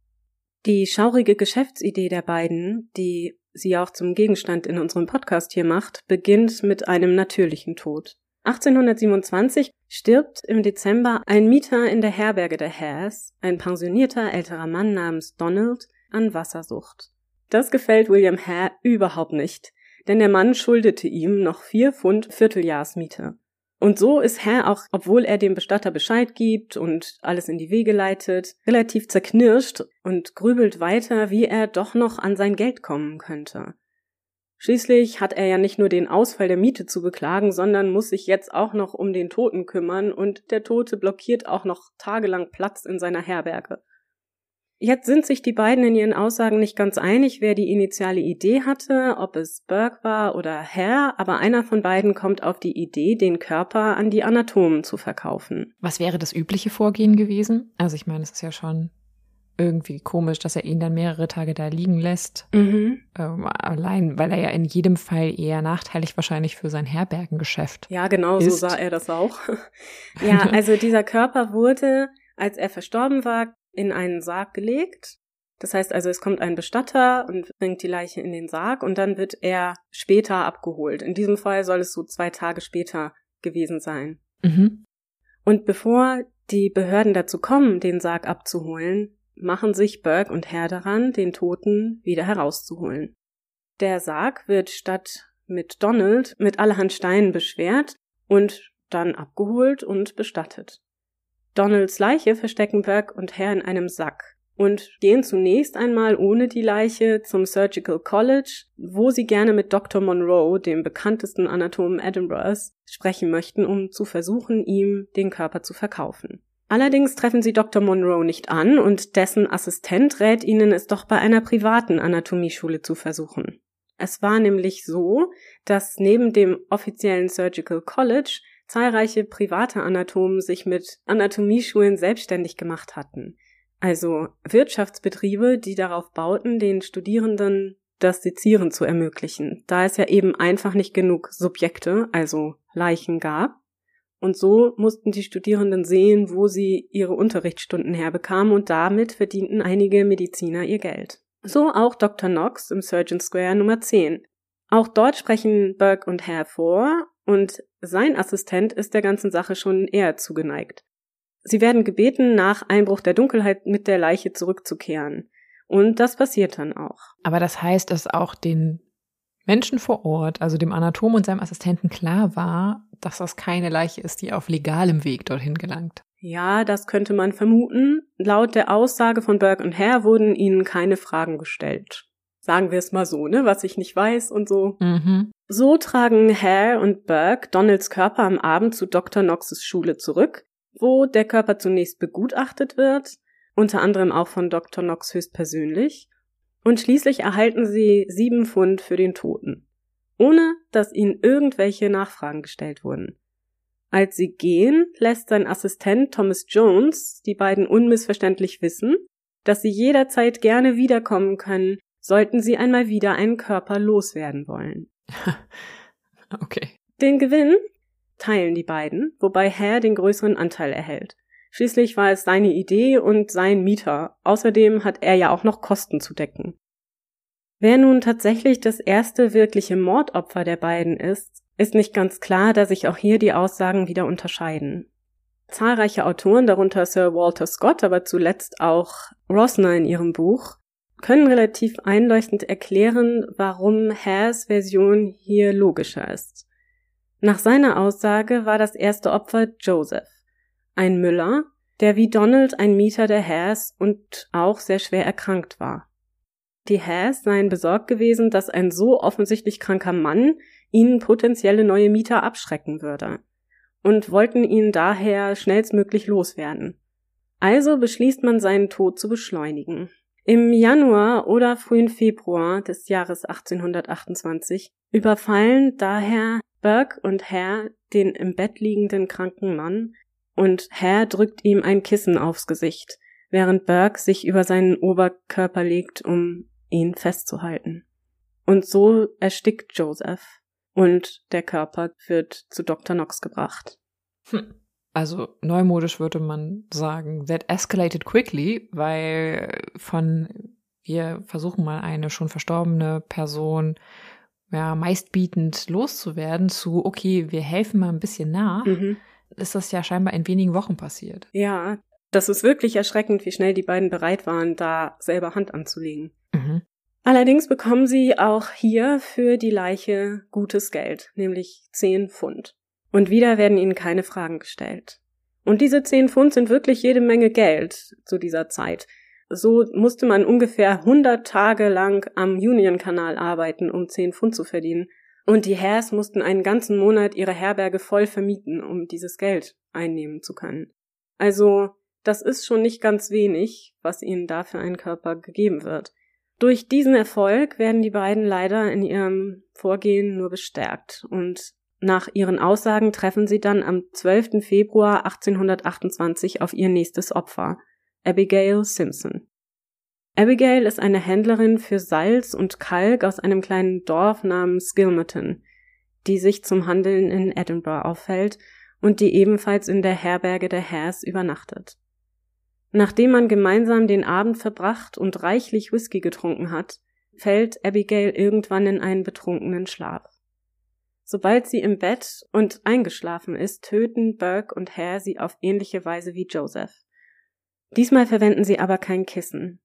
Die schaurige Geschäftsidee der beiden, die sie auch zum Gegenstand in unserem Podcast hier macht, beginnt mit einem natürlichen Tod. 1827 stirbt im Dezember ein Mieter in der Herberge der Hares, ein pensionierter älterer Mann namens Donald, an Wassersucht. Das gefällt William Hare überhaupt nicht, denn der Mann schuldete ihm noch 4 Pfund Vierteljahrsmiete. Und so ist Hare auch, obwohl er dem Bestatter Bescheid gibt und alles in die Wege leitet, relativ zerknirscht und grübelt weiter, wie er doch noch an sein Geld kommen könnte. Schließlich hat er ja nicht nur den Ausfall der Miete zu beklagen, sondern muss sich jetzt auch noch um den Toten kümmern und der Tote blockiert auch noch tagelang Platz in seiner Herberge. Jetzt sind sich die beiden in ihren Aussagen nicht ganz einig, wer die initiale Idee hatte, ob es Burke war oder Hare, aber einer von beiden kommt auf die Idee, den Körper an die Anatomen zu verkaufen. Was wäre das übliche Vorgehen gewesen? Also ich meine, es ist ja schon irgendwie komisch, dass er ihn dann mehrere Tage da liegen lässt. Allein, weil er ja in jedem Fall eher nachteilig wahrscheinlich für sein Herbergengeschäft Ja, genau, ist. So sah er das auch. Ja, also dieser Körper wurde, als er verstorben war, in einen Sarg gelegt. Das heißt also, es kommt ein Bestatter und bringt die Leiche in den Sarg und dann wird er später abgeholt. In diesem Fall soll es so 2 Tage später gewesen sein. Und bevor die Behörden dazu kommen, den Sarg abzuholen, machen sich Burke und Hare daran, den Toten wieder herauszuholen. Der Sarg wird statt mit Donald mit allerhand Steinen beschwert und dann abgeholt und bestattet. Donalds Leiche verstecken Burke und Hare in einem Sack und gehen zunächst einmal ohne die Leiche zum Surgical College, wo sie gerne mit Dr. Monroe, dem bekanntesten Anatomen Edinburghs, sprechen möchten, um zu versuchen, ihm den Körper zu verkaufen. Allerdings treffen sie Dr. Monroe nicht an und dessen Assistent rät ihnen, es doch bei einer privaten Anatomieschule zu versuchen. Es war nämlich so, dass neben dem offiziellen Surgical College zahlreiche private Anatomen sich mit Anatomieschulen selbstständig gemacht hatten. Also Wirtschaftsbetriebe, die darauf bauten, den Studierenden das Sezieren zu ermöglichen, da es ja eben einfach nicht genug Subjekte, also Leichen gab. Und so mussten die Studierenden sehen, wo sie ihre Unterrichtsstunden herbekamen und damit verdienten einige Mediziner ihr Geld. So auch Dr. Knox im Surgeon Square Nummer 10. Auch dort sprechen Burke und Hare vor und sein Assistent ist der ganzen Sache schon eher zugeneigt. Sie werden gebeten, nach Einbruch der Dunkelheit mit der Leiche zurückzukehren. Und das passiert dann auch. Aber das heißt, dass auch den Menschen vor Ort, also dem Anatom und seinem Assistenten, klar war, dass das keine Leiche ist, die auf legalem Weg dorthin gelangt. Ja, das könnte man vermuten. Laut der Aussage von Burke und Hare wurden ihnen keine Fragen gestellt. Sagen wir es mal so, ne, was ich nicht weiß und so. So tragen Hare und Burke Donalds Körper am Abend zu Dr. Knoxes Schule zurück, wo der Körper zunächst begutachtet wird, unter anderem auch von Dr. Knox höchstpersönlich. Und schließlich erhalten sie 7 Pfund für den Toten, ohne dass ihnen irgendwelche Nachfragen gestellt wurden. Als sie gehen, lässt sein Assistent Thomas Jones die beiden unmissverständlich wissen, dass sie jederzeit gerne wiederkommen können, sollten sie einmal wieder einen Körper loswerden wollen. Den Gewinn teilen die beiden, wobei Hare den größeren Anteil erhält. Schließlich war es seine Idee und sein Mieter. Außerdem hat er ja auch noch Kosten zu decken. Wer nun tatsächlich das erste wirkliche Mordopfer der beiden ist nicht ganz klar, da sich auch hier die Aussagen wieder unterscheiden. Zahlreiche Autoren, darunter Sir Walter Scott, aber zuletzt auch Rosner in ihrem Buch, können relativ einleuchtend erklären, warum Hares Version hier logischer ist. Nach seiner Aussage war das erste Opfer Joseph, ein Müller, der wie Donald ein Mieter der Hares und auch sehr schwer erkrankt war. Die Hares seien besorgt gewesen, dass ein so offensichtlich kranker Mann ihnen potenzielle neue Mieter abschrecken würde und wollten ihn daher schnellstmöglich loswerden. Also beschließt man, seinen Tod zu beschleunigen. Im Januar oder frühen Februar des Jahres 1828 überfallen daher Burke und Hare den im Bett liegenden kranken Mann und Hare drückt ihm ein Kissen aufs Gesicht, während Burke sich über seinen Oberkörper legt, um ihn festzuhalten. Und so erstickt Joseph und der Körper wird zu Dr. Knox gebracht. Also neumodisch würde man sagen, that escalated quickly, weil wir versuchen mal eine schon verstorbene Person meistbietend loszuwerden zu, okay, wir helfen mal ein bisschen nach, ist das ja scheinbar in wenigen Wochen passiert. Ja, das ist wirklich erschreckend, wie schnell die beiden bereit waren, da selber Hand anzulegen. Allerdings bekommen sie auch hier für die Leiche gutes Geld, nämlich 10 Pfund. Und wieder werden ihnen keine Fragen gestellt. Und diese 10 Pfund sind wirklich jede Menge Geld zu dieser Zeit. So musste man ungefähr 100 Tage lang am Union-Kanal arbeiten, um 10 Pfund zu verdienen. Und die Hares mussten einen ganzen Monat ihre Herberge voll vermieten, um dieses Geld einnehmen zu können. Also, das ist schon nicht ganz wenig, was ihnen da für einen Körper gegeben wird. Durch diesen Erfolg werden die beiden leider in ihrem Vorgehen nur bestärkt und nach ihren Aussagen treffen sie dann am 12. Februar 1828 auf ihr nächstes Opfer, Abigail Simpson. Abigail ist eine Händlerin für Salz und Kalk aus einem kleinen Dorf namens Gilmerton, die sich zum Handeln in Edinburgh aufhält und die ebenfalls in der Herberge der Hares übernachtet. Nachdem man gemeinsam den Abend verbracht und reichlich Whisky getrunken hat, fällt Abigail irgendwann in einen betrunkenen Schlaf. Sobald sie im Bett und eingeschlafen ist, töten Burke und Hare sie auf ähnliche Weise wie Joseph. Diesmal verwenden sie aber kein Kissen.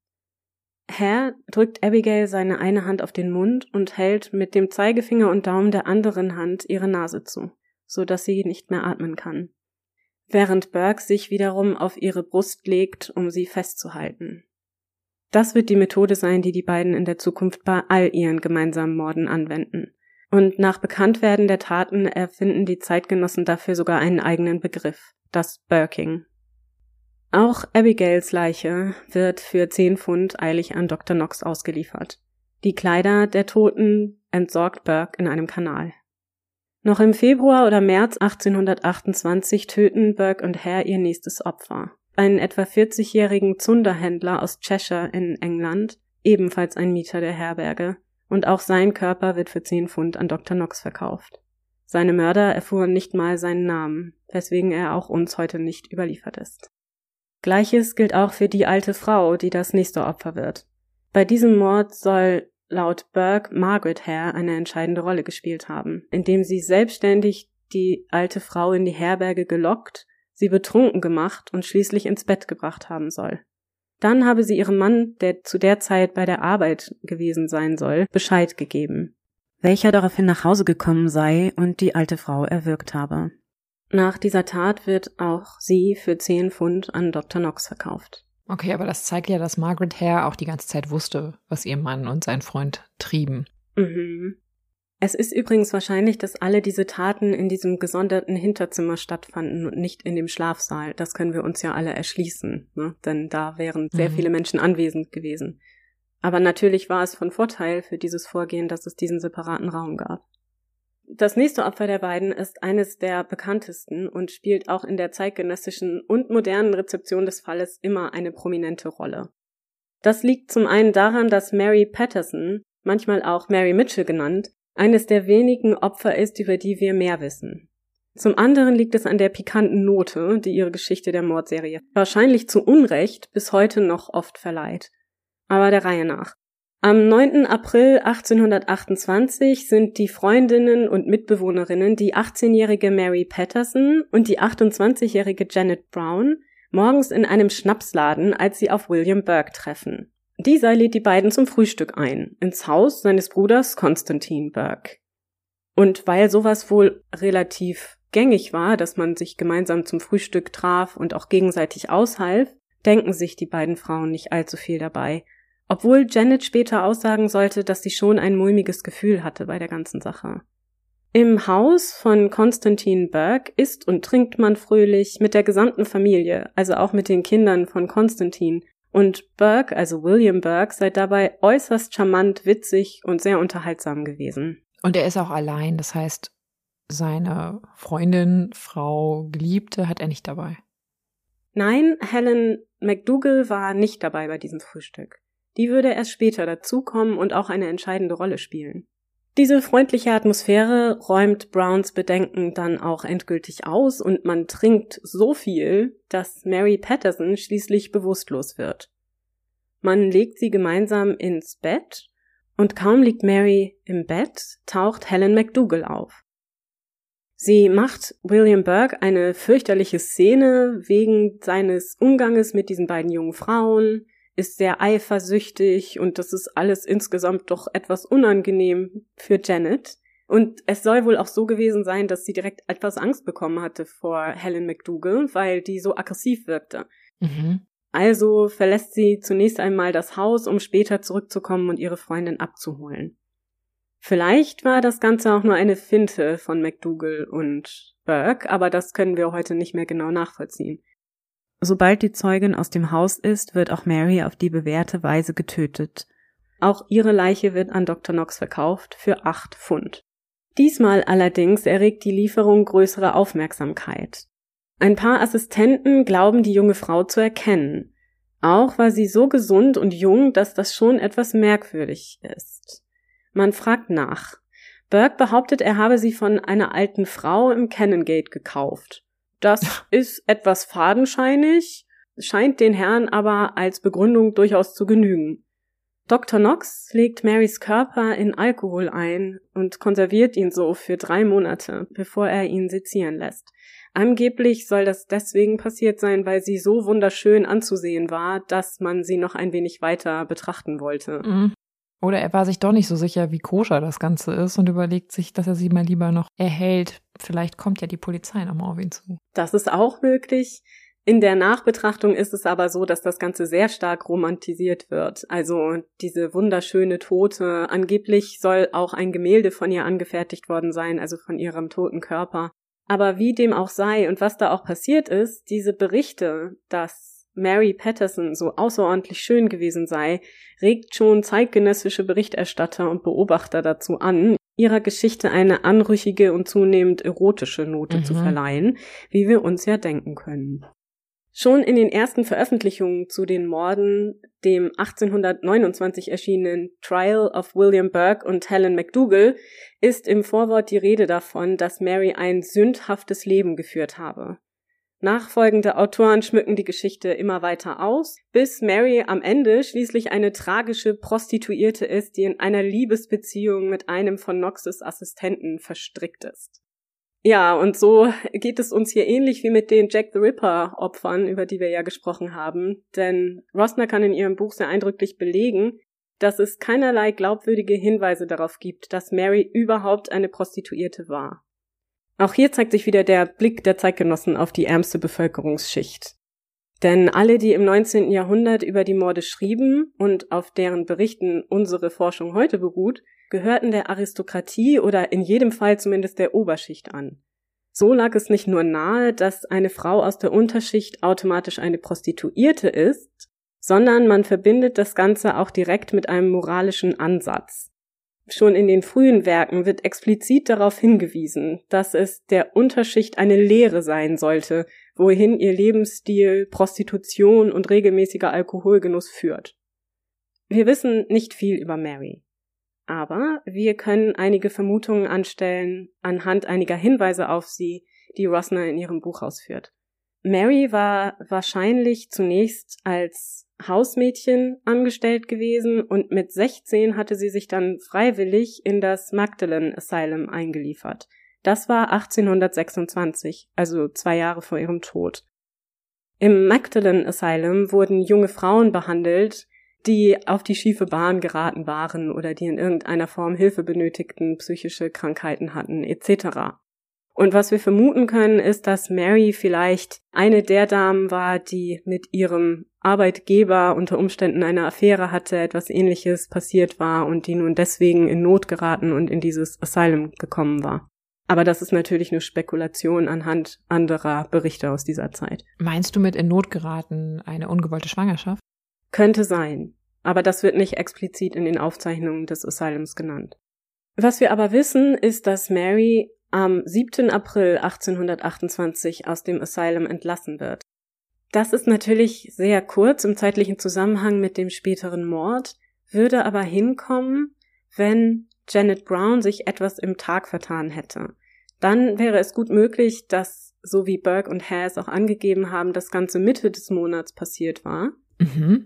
Hare drückt Abigail seine eine Hand auf den Mund und hält mit dem Zeigefinger und Daumen der anderen Hand ihre Nase zu, so dass sie nicht mehr atmen kann, während Burke sich wiederum auf ihre Brust legt, um sie festzuhalten. Das wird die Methode sein, die die beiden in der Zukunft bei all ihren gemeinsamen Morden anwenden. Und nach Bekanntwerden der Taten erfinden die Zeitgenossen dafür sogar einen eigenen Begriff, das Burking. Auch Abigails Leiche wird für 10 Pfund eilig an Dr. Knox ausgeliefert. Die Kleider der Toten entsorgt Burke in einem Kanal. Noch im Februar oder März 1828 töten Burke und Hare ihr nächstes Opfer, einen etwa 40-jährigen Zunderhändler aus Cheshire in England, ebenfalls ein Mieter der Herberge, und auch sein Körper wird für 10 Pfund an Dr. Knox verkauft. Seine Mörder erfuhren nicht mal seinen Namen, weswegen er auch uns heute nicht überliefert ist. Gleiches gilt auch für die alte Frau, die das nächste Opfer wird. Bei diesem Mord soll laut Burke Margaret Hare eine entscheidende Rolle gespielt haben, indem sie selbstständig die alte Frau in die Herberge gelockt, sie betrunken gemacht und schließlich ins Bett gebracht haben soll. Dann habe sie ihrem Mann, der zu der Zeit bei der Arbeit gewesen sein soll, Bescheid gegeben, welcher daraufhin nach Hause gekommen sei und die alte Frau erwürgt habe. Nach dieser Tat wird auch sie für 10 Pfund an Dr. Knox verkauft. Okay, aber das zeigt ja, dass Margaret Hare auch die ganze Zeit wusste, was ihr Mann und sein Freund trieben. Es ist übrigens wahrscheinlich, dass alle diese Taten in diesem gesonderten Hinterzimmer stattfanden und nicht in dem Schlafsaal. Das können wir uns ja alle erschließen, ne? Denn da wären sehr viele Menschen anwesend gewesen. Aber natürlich war es von Vorteil für dieses Vorgehen, dass es diesen separaten Raum gab. Das nächste Opfer der beiden ist eines der bekanntesten und spielt auch in der zeitgenössischen und modernen Rezeption des Falles immer eine prominente Rolle. Das liegt zum einen daran, dass Mary Patterson, manchmal auch Mary Mitchell genannt, eines der wenigen Opfer ist, über die wir mehr wissen. Zum anderen liegt es an der pikanten Note, die ihre Geschichte der Mordserie wahrscheinlich zu Unrecht bis heute noch oft verleiht. Aber der Reihe nach. Am 9. April 1828 sind die Freundinnen und Mitbewohnerinnen, die 18-jährige Mary Patterson und die 28-jährige Janet Brown, morgens in einem Schnapsladen, als sie auf William Burke treffen. Dieser lädt die beiden zum Frühstück ein, ins Haus seines Bruders Constantine Burke. Und weil sowas wohl relativ gängig war, dass man sich gemeinsam zum Frühstück traf und auch gegenseitig aushalf, denken sich die beiden Frauen nicht allzu viel dabei. Obwohl Janet später aussagen sollte, dass sie schon ein mulmiges Gefühl hatte bei der ganzen Sache. Im Haus von Constantine Burke isst und trinkt man fröhlich mit der gesamten Familie, also auch mit den Kindern von Constantine. Und Burke, also William Burke, sei dabei äußerst charmant, witzig und sehr unterhaltsam gewesen. Und er ist auch allein, das heißt, seine Freundin, Frau, Geliebte hat er nicht dabei. Nein, Helen McDougal war nicht dabei bei diesem Frühstück. Die würde erst später dazukommen und auch eine entscheidende Rolle spielen. Diese freundliche Atmosphäre räumt Browns Bedenken dann auch endgültig aus und man trinkt so viel, dass Mary Patterson schließlich bewusstlos wird. Man legt sie gemeinsam ins Bett und kaum liegt Mary im Bett, taucht Helen McDougal auf. Sie macht William Burke eine fürchterliche Szene wegen seines Umganges mit diesen beiden jungen Frauen, ist sehr eifersüchtig und das ist alles insgesamt doch etwas unangenehm für Janet. Und es soll wohl auch so gewesen sein, dass sie direkt etwas Angst bekommen hatte vor Helen McDougal, weil die so aggressiv wirkte. Mhm. Also verlässt sie zunächst einmal das Haus, um später zurückzukommen und ihre Freundin abzuholen. Vielleicht war das Ganze auch nur eine Finte von McDougal und Burke, aber das können wir heute nicht mehr genau nachvollziehen. Sobald die Zeugin aus dem Haus ist, wird auch Mary auf die bewährte Weise getötet. Auch ihre Leiche wird an Dr. Knox verkauft für 8 Pfund. Diesmal allerdings erregt die Lieferung größere Aufmerksamkeit. Ein paar Assistenten glauben, die junge Frau zu erkennen. Auch war sie so gesund und jung, dass das schon etwas merkwürdig ist. Man fragt nach. Burke behauptet, er habe sie von einer alten Frau im Canongate gekauft. Das ist etwas fadenscheinig, scheint den Herren aber als Begründung durchaus zu genügen. Dr. Knox legt Marys Körper in Alkohol ein und konserviert ihn so für 3 Monate, bevor er ihn sezieren lässt. Angeblich soll das deswegen passiert sein, weil sie so wunderschön anzusehen war, dass man sie noch ein wenig weiter betrachten wollte. Mhm. Oder er war sich doch nicht so sicher, wie koscher das Ganze ist und überlegt sich, dass er sie mal lieber noch erhält. Vielleicht kommt ja die Polizei nochmal auf ihn zu. Das ist auch möglich. In der Nachbetrachtung ist es aber so, dass das Ganze sehr stark romantisiert wird. Also diese wunderschöne Tote, angeblich soll auch ein Gemälde von ihr angefertigt worden sein, also von ihrem toten Körper. Aber wie dem auch sei und was da auch passiert ist, diese Berichte, dass Mary Patterson so außerordentlich schön gewesen sei, regt schon zeitgenössische Berichterstatter und Beobachter dazu an, ihrer Geschichte eine anrüchige und zunehmend erotische Note zu verleihen, wie wir uns ja denken können. Schon in den ersten Veröffentlichungen zu den Morden, dem 1829 erschienenen Trial of William Burke und Helen McDougal, ist im Vorwort die Rede davon, dass Mary ein sündhaftes Leben geführt habe. Nachfolgende Autoren schmücken die Geschichte immer weiter aus, bis Mary am Ende schließlich eine tragische Prostituierte ist, die in einer Liebesbeziehung mit einem von Knoxes Assistenten verstrickt ist. Ja, und so geht es uns hier ähnlich wie mit den Jack the Ripper-Opfern, über die wir ja gesprochen haben, denn Rosner kann in ihrem Buch sehr eindrücklich belegen, dass es keinerlei glaubwürdige Hinweise darauf gibt, dass Mary überhaupt eine Prostituierte war. Auch hier zeigt sich wieder der Blick der Zeitgenossen auf die ärmste Bevölkerungsschicht. Denn alle, die im 19. Jahrhundert über die Morde schrieben und auf deren Berichten unsere Forschung heute beruht, gehörten der Aristokratie oder in jedem Fall zumindest der Oberschicht an. So lag es nicht nur nahe, dass eine Frau aus der Unterschicht automatisch eine Prostituierte ist, sondern man verbindet das Ganze auch direkt mit einem moralischen Ansatz. Schon in den frühen Werken wird explizit darauf hingewiesen, dass es der Unterschicht eine Lehre sein sollte, wohin ihr Lebensstil, Prostitution und regelmäßiger Alkoholgenuss führt. Wir wissen nicht viel über Mary. Aber wir können einige Vermutungen anstellen anhand einiger Hinweise auf sie, die Rosner in ihrem Buch ausführt. Mary war wahrscheinlich zunächst als Hausmädchen angestellt gewesen und mit 16 hatte sie sich dann freiwillig in das Magdalen Asylum eingeliefert. Das war 1826, also 2 Jahre vor ihrem Tod. Im Magdalen Asylum wurden junge Frauen behandelt, die auf die schiefe Bahn geraten waren oder die in irgendeiner Form Hilfe benötigten, psychische Krankheiten hatten, etc. Und was wir vermuten können, ist, dass Mary vielleicht eine der Damen war, die mit ihrem Arbeitgeber unter Umständen eine Affäre hatte, etwas Ähnliches passiert war und die nun deswegen in Not geraten und in dieses Asylum gekommen war. Aber das ist natürlich nur Spekulation anhand anderer Berichte aus dieser Zeit. Meinst du mit in Not geraten eine ungewollte Schwangerschaft? Könnte sein, aber das wird nicht explizit in den Aufzeichnungen des Asylums genannt. Was wir aber wissen, ist, dass Mary am 7. April 1828 aus dem Asylum entlassen wird. Das ist natürlich sehr kurz im zeitlichen Zusammenhang mit dem späteren Mord, würde aber hinkommen, wenn Janet Brown sich etwas im Tag vertan hätte. Dann wäre es gut möglich, dass, so wie Burke und Hare es auch angegeben haben, das Ganze Mitte des Monats passiert war. Mhm.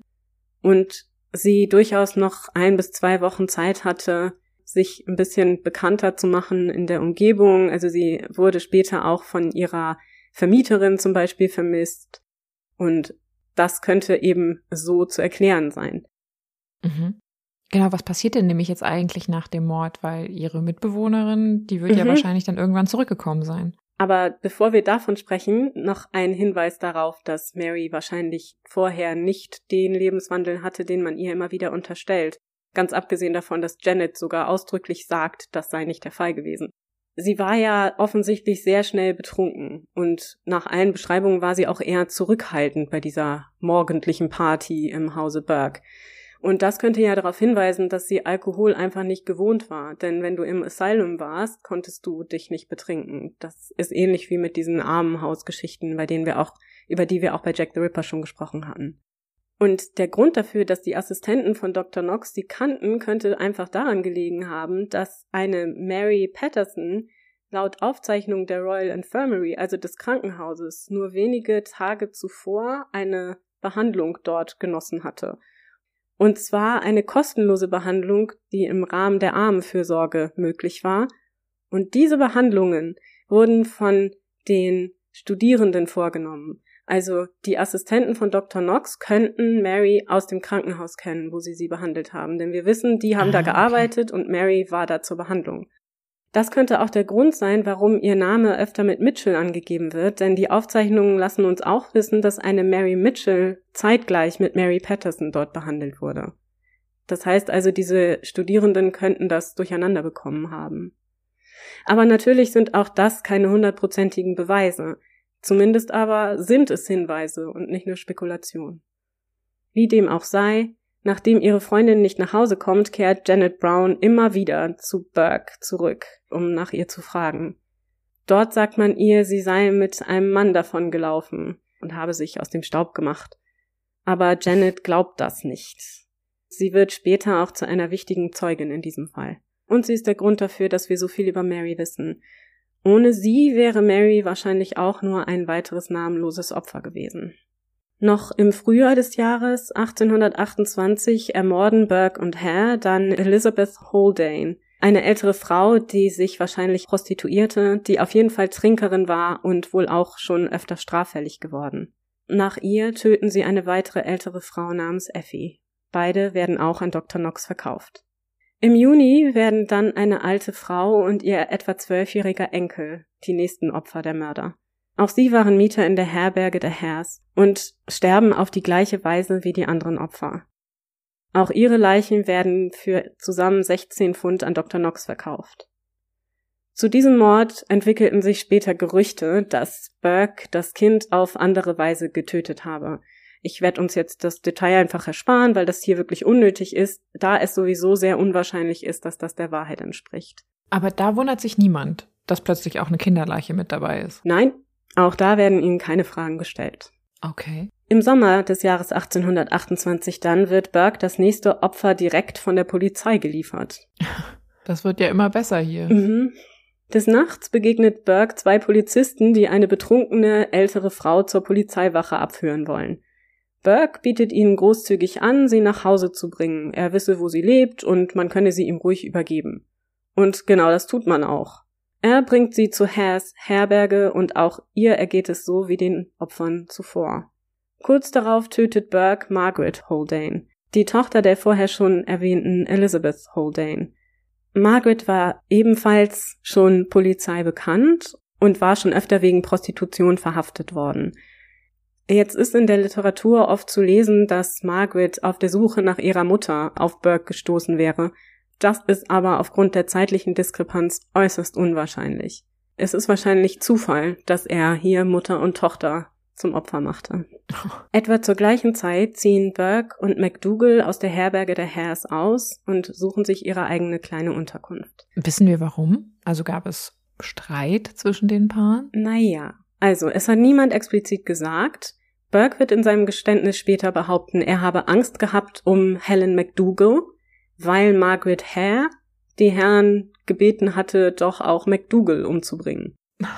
Und sie durchaus noch 1 bis 2 Wochen Zeit hatte, sich ein bisschen bekannter zu machen in der Umgebung. Also sie wurde später auch von ihrer Vermieterin zum Beispiel vermisst. Und das könnte eben so zu erklären sein. Mhm. Genau, was passiert denn nämlich jetzt eigentlich nach dem Mord? Weil ihre Mitbewohnerin, die wird ja wahrscheinlich dann irgendwann zurückgekommen sein. Aber bevor wir davon sprechen, noch ein Hinweis darauf, dass Mary wahrscheinlich vorher nicht den Lebenswandel hatte, den man ihr immer wieder unterstellt. Ganz abgesehen davon, dass Janet sogar ausdrücklich sagt, das sei nicht der Fall gewesen. Sie war ja offensichtlich sehr schnell betrunken und nach allen Beschreibungen war sie auch eher zurückhaltend bei dieser morgendlichen Party im Hause Burke. Und das könnte ja darauf hinweisen, dass sie Alkohol einfach nicht gewohnt war. Denn wenn du im Asylum warst, konntest du dich nicht betrinken. Das ist ähnlich wie mit diesen Armenhausgeschichten, über die wir auch bei Jack the Ripper schon gesprochen hatten. Und der Grund dafür, dass die Assistenten von Dr. Knox sie kannten, könnte einfach daran gelegen haben, dass eine Mary Patterson laut Aufzeichnung der Royal Infirmary, also des Krankenhauses, nur wenige Tage zuvor eine Behandlung dort genossen hatte. Und zwar eine kostenlose Behandlung, die im Rahmen der Armenfürsorge möglich war. Und diese Behandlungen wurden von den Studierenden vorgenommen. Also die Assistenten von Dr. Knox könnten Mary aus dem Krankenhaus kennen, wo sie behandelt haben. Denn wir wissen, die haben da gearbeitet und Mary war da zur Behandlung. Das könnte auch der Grund sein, warum ihr Name öfter mit Mitchell angegeben wird, denn die Aufzeichnungen lassen uns auch wissen, dass eine Mary Mitchell zeitgleich mit Mary Patterson dort behandelt wurde. Das heißt also, diese Studierenden könnten das durcheinander bekommen haben. Aber natürlich sind auch das keine 100%igen Beweise. Zumindest aber sind es Hinweise und nicht nur Spekulation. Wie dem auch sei, nachdem ihre Freundin nicht nach Hause kommt, kehrt Janet Brown immer wieder zu Burke zurück, um nach ihr zu fragen. Dort sagt man ihr, sie sei mit einem Mann davon gelaufen und habe sich aus dem Staub gemacht. Aber Janet glaubt das nicht. Sie wird später auch zu einer wichtigen Zeugin in diesem Fall. Und sie ist der Grund dafür, dass wir so viel über Mary wissen. Ohne sie wäre Mary wahrscheinlich auch nur ein weiteres namenloses Opfer gewesen. Noch im Frühjahr des Jahres 1828 ermorden Burke und Hare dann Elizabeth Haldane, eine ältere Frau, die sich wahrscheinlich prostituierte, die auf jeden Fall Trinkerin war und wohl auch schon öfter straffällig geworden. Nach ihr töten sie eine weitere ältere Frau namens Effie. Beide werden auch an Dr. Knox verkauft. Im Juni werden dann eine alte Frau und ihr etwa 12-jähriger Enkel die nächsten Opfer der Mörder. Auch sie waren Mieter in der Herberge der Hares und sterben auf die gleiche Weise wie die anderen Opfer. Auch ihre Leichen werden für zusammen 16 Pfund an Dr. Knox verkauft. Zu diesem Mord entwickelten sich später Gerüchte, dass Burke das Kind auf andere Weise getötet habe. Ich werde uns jetzt das Detail einfach ersparen, weil das hier wirklich unnötig ist, da es sowieso sehr unwahrscheinlich ist, dass das der Wahrheit entspricht. Aber da wundert sich niemand, dass plötzlich auch eine Kinderleiche mit dabei ist. Nein, auch da werden ihnen keine Fragen gestellt. Okay. Im Sommer des Jahres 1828 dann wird Burke das nächste Opfer direkt von der Polizei geliefert. Das wird ja immer besser hier. Des Nachts begegnet Burke 2 Polizisten, die eine betrunkene ältere Frau zur Polizeiwache abführen wollen. Burke bietet ihnen großzügig an, sie nach Hause zu bringen. Er wisse, wo sie lebt und man könne sie ihm ruhig übergeben. Und genau das tut man auch. Er bringt sie zu Hares Herberge und auch ihr ergeht es so wie den Opfern zuvor. Kurz darauf tötet Burke Margaret Haldane, die Tochter der vorher schon erwähnten Elizabeth Haldane. Margaret war ebenfalls schon Polizei bekannt und war schon öfter wegen Prostitution verhaftet worden. Jetzt ist in der Literatur oft zu lesen, dass Margaret auf der Suche nach ihrer Mutter auf Burke gestoßen wäre. Das ist aber aufgrund der zeitlichen Diskrepanz äußerst unwahrscheinlich. Es ist wahrscheinlich Zufall, dass er hier Mutter und Tochter zum Opfer machte. Etwa zur gleichen Zeit ziehen Burke und McDougal aus der Herberge der Hares aus und suchen sich ihre eigene kleine Unterkunft. Wissen wir warum? Also gab es Streit zwischen den Paaren? Naja, also es hat niemand explizit gesagt. Burke wird in seinem Geständnis später behaupten, er habe Angst gehabt um Helen McDougal, weil Margaret Hare die Herren gebeten hatte, doch auch McDougal umzubringen.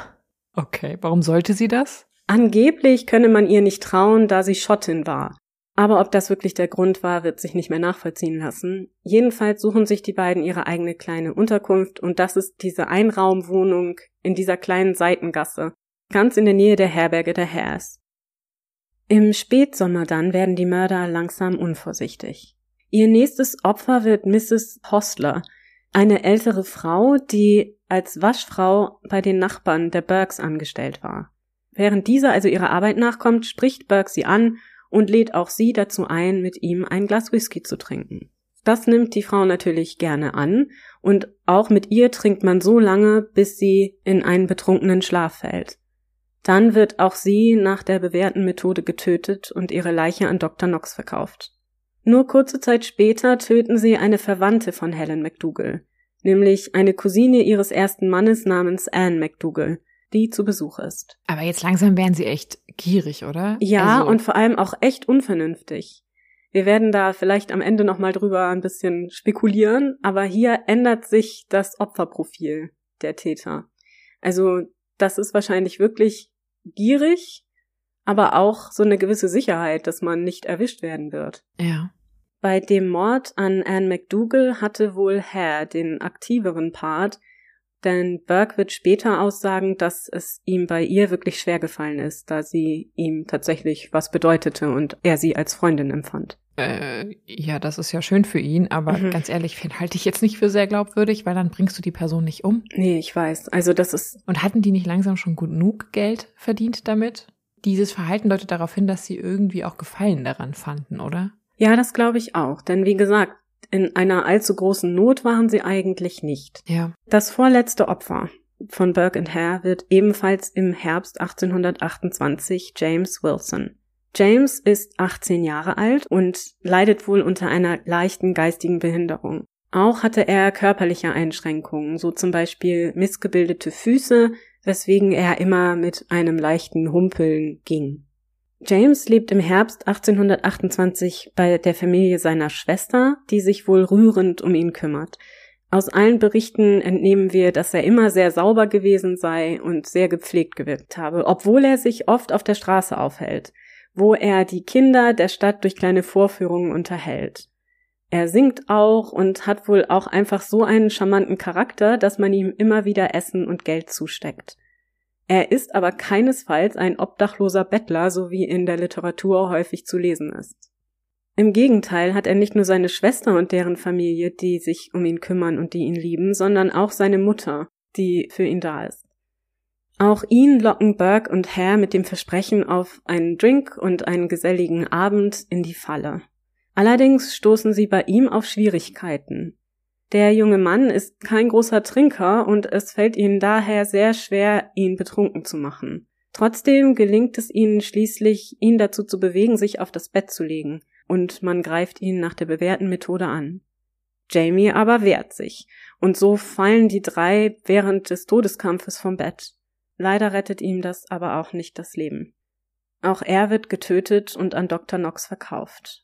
Okay, warum sollte sie das? Angeblich könne man ihr nicht trauen, da sie Schottin war. Aber ob das wirklich der Grund war, wird sich nicht mehr nachvollziehen lassen. Jedenfalls suchen sich die beiden ihre eigene kleine Unterkunft und das ist diese Einraumwohnung in dieser kleinen Seitengasse, ganz in der Nähe der Herberge der Hares. Im Spätsommer dann werden die Mörder langsam unvorsichtig. Ihr nächstes Opfer wird Mrs. Hostler, eine ältere Frau, die als Waschfrau bei den Nachbarn der Burkes angestellt war. Während dieser also ihrer Arbeit nachkommt, spricht Burke sie an und lädt auch sie dazu ein, mit ihm ein Glas Whisky zu trinken. Das nimmt die Frau natürlich gerne an und auch mit ihr trinkt man so lange, bis sie in einen betrunkenen Schlaf fällt. Dann wird auch sie nach der bewährten Methode getötet und ihre Leiche an Dr. Knox verkauft. Nur kurze Zeit später töten sie eine Verwandte von Helen McDougal, nämlich eine Cousine ihres ersten Mannes namens Anne McDougal, die zu Besuch ist. Aber jetzt langsam werden sie echt gierig, oder? Ja, und vor allem auch echt unvernünftig. Wir werden da vielleicht am Ende nochmal drüber ein bisschen spekulieren, aber hier ändert sich das Opferprofil der Täter. Also das ist wahrscheinlich wirklich gierig, aber auch so eine gewisse Sicherheit, dass man nicht erwischt werden wird. Ja. Bei dem Mord an Anne McDougal hatte wohl Hare den aktiveren Part, denn Burke wird später aussagen, dass es ihm bei ihr wirklich schwer gefallen ist, da sie ihm tatsächlich was bedeutete und er sie als Freundin empfand. Ja, das ist ja schön für ihn, aber ganz ehrlich, halte ich jetzt nicht für sehr glaubwürdig, weil dann bringst du die Person nicht um. Nee, ich weiß. Also das ist... Und hatten die nicht langsam schon genug Geld verdient damit? Dieses Verhalten deutet darauf hin, dass sie irgendwie auch Gefallen daran fanden, oder? Ja, das glaube ich auch. Denn wie gesagt, in einer allzu großen Not waren sie eigentlich nicht. Ja. Das vorletzte Opfer von Burke und Hare wird ebenfalls im Herbst 1828 James Wilson. James ist 18 Jahre alt und leidet wohl unter einer leichten geistigen Behinderung. Auch hatte er körperliche Einschränkungen, so zum Beispiel missgebildete Füße, weswegen er immer mit einem leichten Humpeln ging. James lebt im Herbst 1828 bei der Familie seiner Schwester, die sich wohl rührend um ihn kümmert. Aus allen Berichten entnehmen wir, dass er immer sehr sauber gewesen sei und sehr gepflegt gewirkt habe, obwohl er sich oft auf der Straße aufhält, wo er die Kinder der Stadt durch kleine Vorführungen unterhält. Er singt auch und hat wohl auch einfach so einen charmanten Charakter, dass man ihm immer wieder Essen und Geld zusteckt. Er ist aber keinesfalls ein obdachloser Bettler, so wie in der Literatur häufig zu lesen ist. Im Gegenteil hat er nicht nur seine Schwester und deren Familie, die sich um ihn kümmern und die ihn lieben, sondern auch seine Mutter, die für ihn da ist. Auch ihn locken Burke und Hare mit dem Versprechen auf einen Drink und einen geselligen Abend in die Falle. Allerdings stoßen sie bei ihm auf Schwierigkeiten. Der junge Mann ist kein großer Trinker und es fällt ihnen daher sehr schwer, ihn betrunken zu machen. Trotzdem gelingt es ihnen schließlich, ihn dazu zu bewegen, sich auf das Bett zu legen, und man greift ihn nach der bewährten Methode an. Jamie aber wehrt sich, und so fallen die drei während des Todeskampfes vom Bett. Leider rettet ihm das aber auch nicht das Leben. Auch er wird getötet und an Dr. Knox verkauft.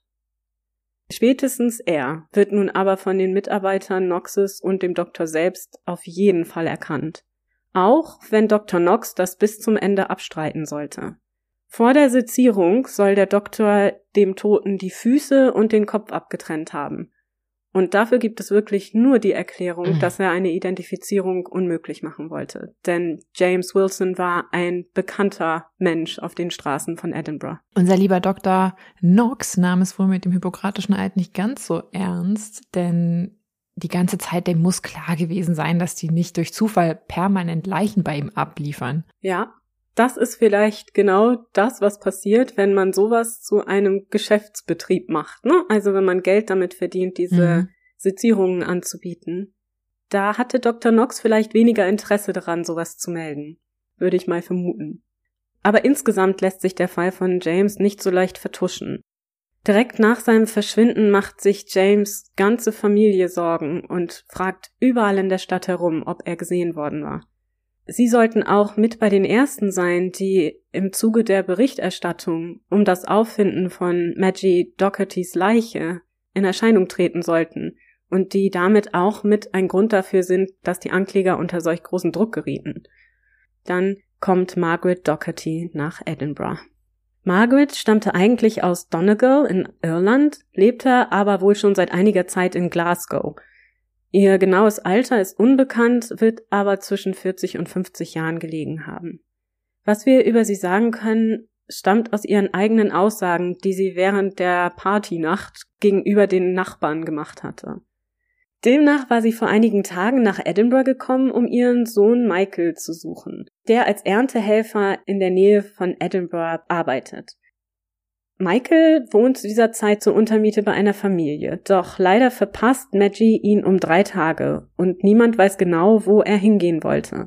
Spätestens er wird nun aber von den Mitarbeitern Knoxes und dem Doktor selbst auf jeden Fall erkannt. Auch wenn Dr. Knox das bis zum Ende abstreiten sollte. Vor der Sezierung soll der Doktor dem Toten die Füße und den Kopf abgetrennt haben. Und dafür gibt es wirklich nur die Erklärung, dass er eine Identifizierung unmöglich machen wollte. Denn James Wilson war ein bekannter Mensch auf den Straßen von Edinburgh. Unser lieber Dr. Knox nahm es wohl mit dem Hippokratischen Eid nicht ganz so ernst, denn die ganze Zeit, dem muss klar gewesen sein, dass die nicht durch Zufall permanent Leichen bei ihm abliefern. Ja, das ist vielleicht genau das, was passiert, wenn man sowas zu einem Geschäftsbetrieb macht, ne? Also wenn man Geld damit verdient, diese Sezierungen anzubieten. Da hatte Dr. Knox vielleicht weniger Interesse daran, sowas zu melden. Würde ich mal vermuten. Aber insgesamt lässt sich der Fall von James nicht so leicht vertuschen. Direkt nach seinem Verschwinden macht sich James' ganze Familie Sorgen und fragt überall in der Stadt herum, ob er gesehen worden war. Sie sollten auch mit bei den Ersten sein, die im Zuge der Berichterstattung um das Auffinden von Maggie Dohertys Leiche in Erscheinung treten sollten und die damit auch mit ein Grund dafür sind, dass die Ankläger unter solch großen Druck gerieten. Dann kommt Margaret Doherty nach Edinburgh. Margaret stammte eigentlich aus Donegal in Irland, lebte aber wohl schon seit einiger Zeit in Glasgow. Ihr genaues Alter ist unbekannt, wird aber zwischen 40 und 50 Jahren gelegen haben. Was wir über sie sagen können, stammt aus ihren eigenen Aussagen, die sie während der Partynacht gegenüber den Nachbarn gemacht hatte. Demnach war sie vor einigen Tagen nach Edinburgh gekommen, um ihren Sohn Michael zu suchen, der als Erntehelfer in der Nähe von Edinburgh arbeitet. Michael wohnt zu dieser Zeit zur Untermiete bei einer Familie, doch leider verpasst Maggie ihn um 3 Tage und niemand weiß genau, wo er hingehen wollte.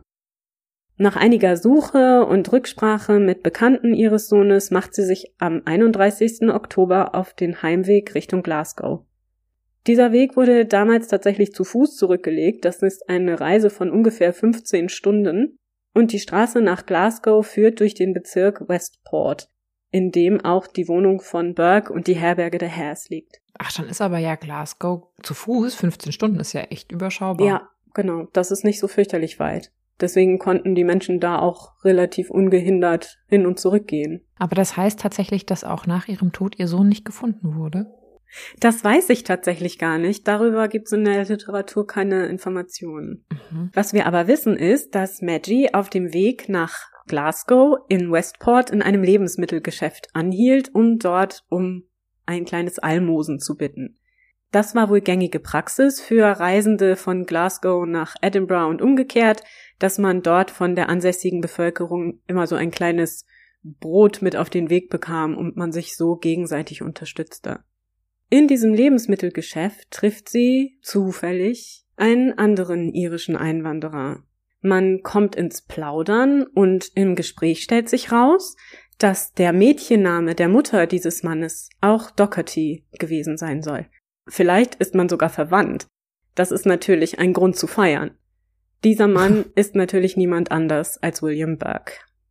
Nach einiger Suche und Rücksprache mit Bekannten ihres Sohnes macht sie sich am 31. Oktober auf den Heimweg Richtung Glasgow. Dieser Weg wurde damals tatsächlich zu Fuß zurückgelegt, das ist eine Reise von ungefähr 15 Stunden und die Straße nach Glasgow führt durch den Bezirk Westport, in dem auch die Wohnung von Burke und die Herberge der Hares liegt. Ach, dann ist aber ja Glasgow zu Fuß, 15 Stunden ist ja echt überschaubar. Ja, genau, das ist nicht so fürchterlich weit. Deswegen konnten die Menschen da auch relativ ungehindert hin und zurück gehen. Aber das heißt tatsächlich, dass auch nach ihrem Tod ihr Sohn nicht gefunden wurde? Das weiß ich tatsächlich gar nicht. Darüber gibt es in der Literatur keine Informationen. Was wir aber wissen ist, dass Maggie auf dem Weg nach Glasgow in Westport in einem Lebensmittelgeschäft anhielt, um dort um ein kleines Almosen zu bitten. Das war wohl gängige Praxis für Reisende von Glasgow nach Edinburgh und umgekehrt, dass man dort von der ansässigen Bevölkerung immer so ein kleines Brot mit auf den Weg bekam und man sich so gegenseitig unterstützte. In diesem Lebensmittelgeschäft trifft sie zufällig einen anderen irischen Einwanderer. Man kommt ins Plaudern und im Gespräch stellt sich raus, dass der Mädchenname der Mutter dieses Mannes auch Doherty gewesen sein soll. Vielleicht ist man sogar verwandt. Das ist natürlich ein Grund zu feiern. Dieser Mann ist natürlich niemand anders als William Burke.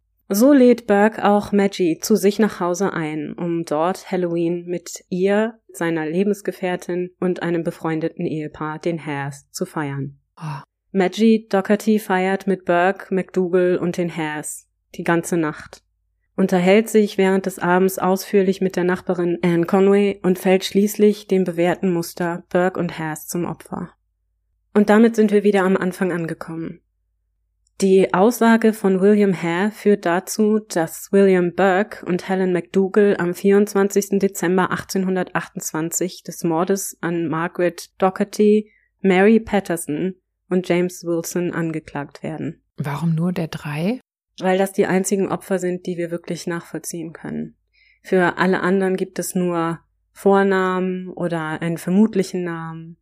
So lädt Burke auch Maggie zu sich nach Hause ein, um dort Halloween mit ihr, seiner Lebensgefährtin und einem befreundeten Ehepaar, den Hares, zu feiern. Maggie Doherty feiert mit Burke, McDougal und den Hares die ganze Nacht, unterhält sich während des Abends ausführlich mit der Nachbarin Anne Conway und fällt schließlich dem bewährten Muster Burke und Hares zum Opfer. Und damit sind wir wieder am Anfang angekommen. Die Aussage von William Hare führt dazu, dass William Burke und Helen McDougal am 24. Dezember 1828 des Mordes an Margaret Doherty, Mary Patterson und James Wilson angeklagt werden. Warum nur der 3? Weil das die einzigen Opfer sind, die wir wirklich nachvollziehen können. Für alle anderen gibt es nur Vornamen oder einen vermutlichen Namen.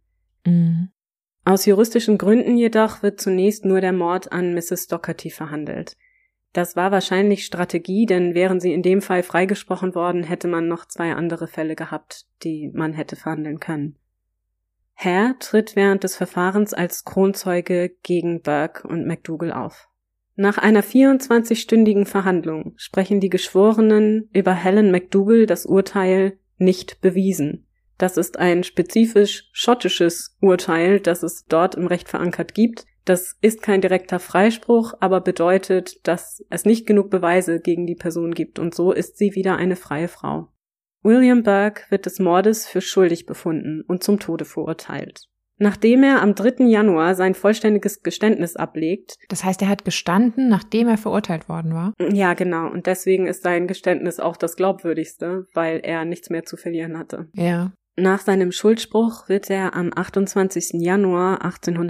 Aus juristischen Gründen jedoch wird zunächst nur der Mord an Mrs. Doherty verhandelt. Das war wahrscheinlich Strategie, denn wären sie in dem Fall freigesprochen worden, hätte man noch 2 andere Fälle gehabt, die man hätte verhandeln können. Hare tritt während des Verfahrens als Kronzeuge gegen Burke und McDougal auf. Nach einer 24-stündigen Verhandlung sprechen die Geschworenen über Helen McDougal das Urteil nicht bewiesen. Das ist ein spezifisch schottisches Urteil, das es dort im Recht verankert gibt. Das ist kein direkter Freispruch, aber bedeutet, dass es nicht genug Beweise gegen die Person gibt und so ist sie wieder eine freie Frau. William Burke wird des Mordes für schuldig befunden und zum Tode verurteilt. Nachdem er am 3. Januar sein vollständiges Geständnis ablegt. Das heißt, er hat gestanden, nachdem er verurteilt worden war? Ja, genau. Und deswegen ist sein Geständnis auch das glaubwürdigste, weil er nichts mehr zu verlieren hatte. Ja. Nach seinem Schuldspruch wird er am 28. Januar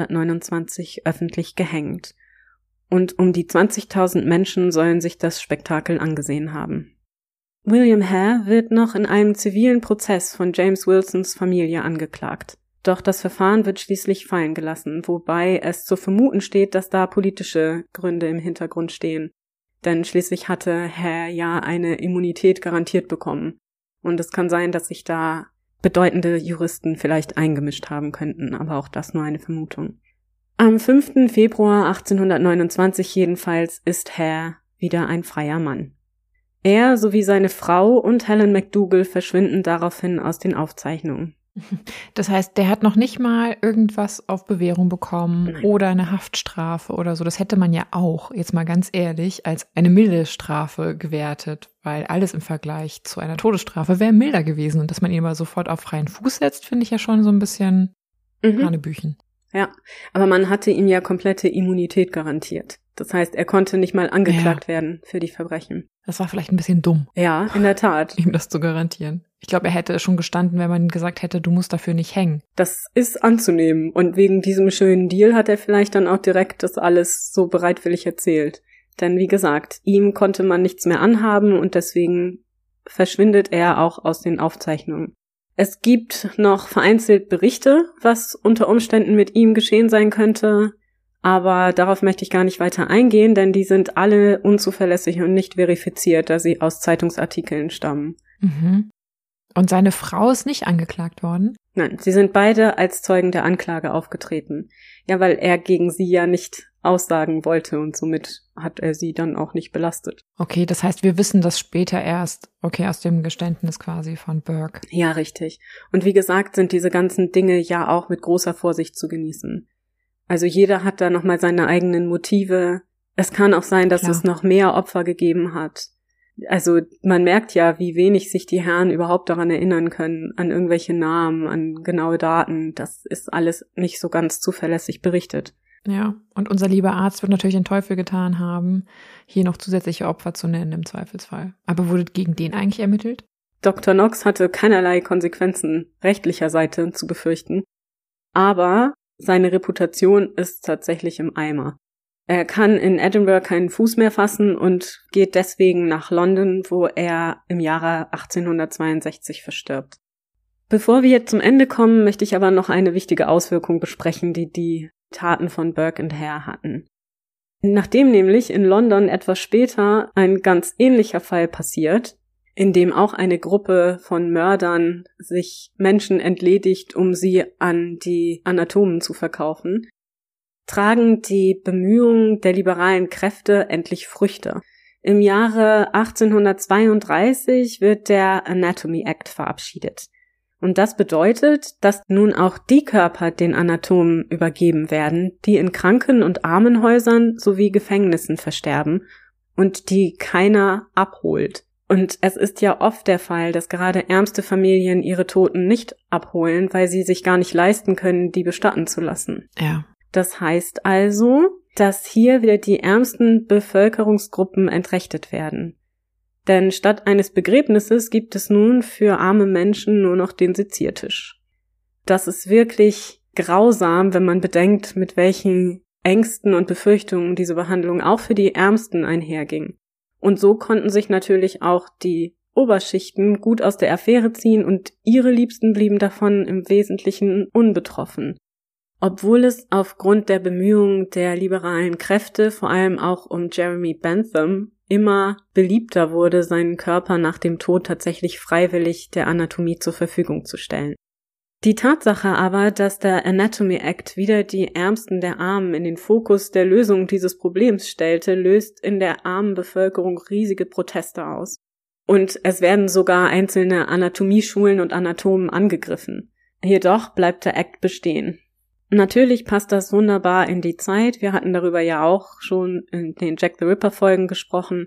1829 öffentlich gehängt. Und um die 20.000 Menschen sollen sich das Spektakel angesehen haben. William Hare wird noch in einem zivilen Prozess von James Wilsons Familie angeklagt. Doch das Verfahren wird schließlich fallen gelassen, wobei es zu vermuten steht, dass da politische Gründe im Hintergrund stehen. Denn schließlich hatte Hare ja eine Immunität garantiert bekommen. Und es kann sein, dass sich da bedeutende Juristen vielleicht eingemischt haben könnten, aber auch das nur eine Vermutung. Am 5. Februar 1829 jedenfalls ist Hare wieder ein freier Mann. Er sowie seine Frau und Helen McDougal verschwinden daraufhin aus den Aufzeichnungen. Das heißt, der hat noch nicht mal irgendwas auf Bewährung bekommen oder eine Haftstrafe oder so. Das hätte man ja auch, jetzt mal ganz ehrlich, als eine milde Strafe gewertet, weil alles im Vergleich zu einer Todesstrafe wäre milder gewesen. Und dass man ihn aber sofort auf freien Fuß setzt, finde ich ja schon so ein bisschen Hanebüchen. Ja, aber man hatte ihm ja komplette Immunität garantiert. Das heißt, er konnte nicht mal angeklagt werden für die Verbrechen. Das war vielleicht ein bisschen dumm. Ja, in der Tat. Ihm das zu garantieren. Ich glaube, er hätte schon gestanden, wenn man gesagt hätte, du musst dafür nicht hängen. Das ist anzunehmen. Und wegen diesem schönen Deal hat er vielleicht dann auch direkt das alles so bereitwillig erzählt. Denn wie gesagt, ihm konnte man nichts mehr anhaben und deswegen verschwindet er auch aus den Aufzeichnungen. Es gibt noch vereinzelt Berichte, was unter Umständen mit ihm geschehen sein könnte, aber darauf möchte ich gar nicht weiter eingehen, denn die sind alle unzuverlässig und nicht verifiziert, da sie aus Zeitungsartikeln stammen. Mhm. Und seine Frau ist nicht angeklagt worden? Nein, sie sind beide als Zeugen der Anklage aufgetreten. Ja, weil er gegen sie ja nicht aussagen wollte und somit hat er sie dann auch nicht belastet. Okay, das heißt, wir wissen das später erst, aus dem Geständnis quasi von Burke. Ja, richtig. Und wie gesagt, sind diese ganzen Dinge ja auch mit großer Vorsicht zu genießen. Also jeder hat da nochmal seine eigenen Motive. Es kann auch sein, dass es noch mehr Opfer gegeben hat. Also man merkt ja, wie wenig sich die Herren überhaupt daran erinnern können, an irgendwelche Namen, an genaue Daten. Das ist alles nicht so ganz zuverlässig berichtet. Ja, und unser lieber Arzt wird natürlich den Teufel getan haben, hier noch zusätzliche Opfer zu nennen im Zweifelsfall. Aber wurde gegen den eigentlich ermittelt? Dr. Knox hatte keinerlei Konsequenzen rechtlicher Seite zu befürchten. Aber seine Reputation ist tatsächlich im Eimer. Er kann in Edinburgh keinen Fuß mehr fassen und geht deswegen nach London, wo er im Jahre 1862 verstirbt. Bevor wir zum Ende kommen, möchte ich aber noch eine wichtige Auswirkung besprechen, die die Taten von Burke und Hare hatten. Nachdem nämlich in London etwas später ein ganz ähnlicher Fall passiert, in dem auch eine Gruppe von Mördern sich Menschen entledigt, um sie an die Anatomen zu verkaufen, tragen die Bemühungen der liberalen Kräfte endlich Früchte. Im Jahre 1832 wird der Anatomy Act verabschiedet. Und das bedeutet, dass nun auch die Körper den Anatomen übergeben werden, die in Kranken- und Armenhäusern sowie Gefängnissen versterben und die keiner abholt. Und es ist ja oft der Fall, dass gerade ärmste Familien ihre Toten nicht abholen, weil sie sich gar nicht leisten können, die bestatten zu lassen. Ja. Das heißt also, dass hier wieder die ärmsten Bevölkerungsgruppen entrechtet werden. Denn statt eines Begräbnisses gibt es nun für arme Menschen nur noch den Seziertisch. Das ist wirklich grausam, wenn man bedenkt, mit welchen Ängsten und Befürchtungen diese Behandlung auch für die Ärmsten einherging. Und so konnten sich natürlich auch die Oberschichten gut aus der Affäre ziehen und ihre Liebsten blieben davon im Wesentlichen unbetroffen. Obwohl es aufgrund der Bemühungen der liberalen Kräfte, vor allem auch um Jeremy Bentham, immer beliebter wurde, seinen Körper nach dem Tod tatsächlich freiwillig der Anatomie zur Verfügung zu stellen. Die Tatsache aber, dass der Anatomy Act wieder die Ärmsten der Armen in den Fokus der Lösung dieses Problems stellte, löst in der armen Bevölkerung riesige Proteste aus. Und es werden sogar einzelne Anatomieschulen und Anatomen angegriffen. Jedoch bleibt der Act bestehen. Natürlich passt das wunderbar in die Zeit. Wir hatten darüber ja auch schon in den Jack the Ripper Folgen gesprochen.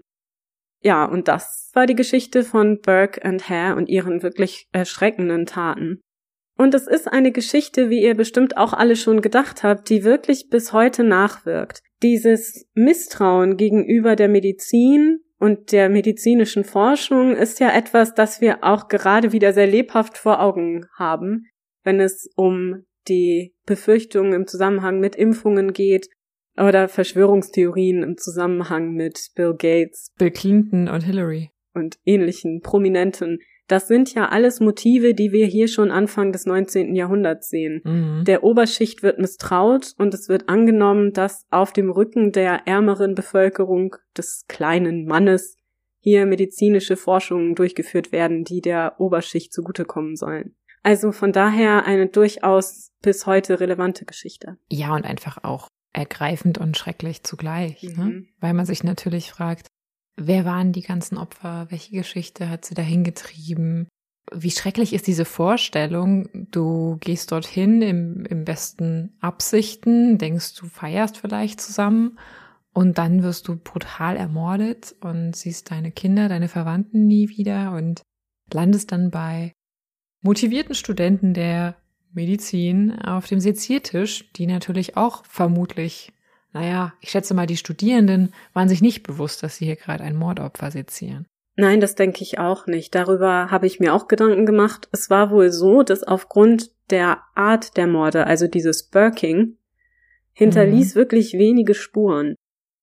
Ja, und das war die Geschichte von Burke and Hare und ihren wirklich erschreckenden Taten. Und es ist eine Geschichte, wie ihr bestimmt auch alle schon gedacht habt, die wirklich bis heute nachwirkt. Dieses Misstrauen gegenüber der Medizin und der medizinischen Forschung ist ja etwas, das wir auch gerade wieder sehr lebhaft vor Augen haben, wenn es um die Befürchtungen im Zusammenhang mit Impfungen geht oder Verschwörungstheorien im Zusammenhang mit Bill Gates, Bill Clinton und Hillary und ähnlichen Prominenten. Das sind ja alles Motive, die wir hier schon Anfang des 19. Jahrhunderts sehen. Mhm. Der Oberschicht wird misstraut und es wird angenommen, dass auf dem Rücken der ärmeren Bevölkerung, des kleinen Mannes, hier medizinische Forschungen durchgeführt werden, die der Oberschicht zugutekommen sollen. Also von daher eine durchaus bis heute relevante Geschichte. Ja, und einfach auch ergreifend und schrecklich zugleich, ne? Weil man sich natürlich fragt, wer waren die ganzen Opfer? Welche Geschichte hat sie dahin getrieben? Wie schrecklich ist diese Vorstellung? Du gehst dorthin im besten Absichten, denkst, du feierst vielleicht zusammen und dann wirst du brutal ermordet und siehst deine Kinder, deine Verwandten nie wieder und landest dann bei motivierten Studenten der Medizin auf dem Seziertisch, die natürlich auch vermutlich, ich schätze mal, die Studierenden waren sich nicht bewusst, dass sie hier gerade ein Mordopfer sezieren. Nein, das denke ich auch nicht. Darüber habe ich mir auch Gedanken gemacht. Es war wohl so, dass aufgrund der Art der Morde, also dieses Burking, hinterließ wirklich wenige Spuren.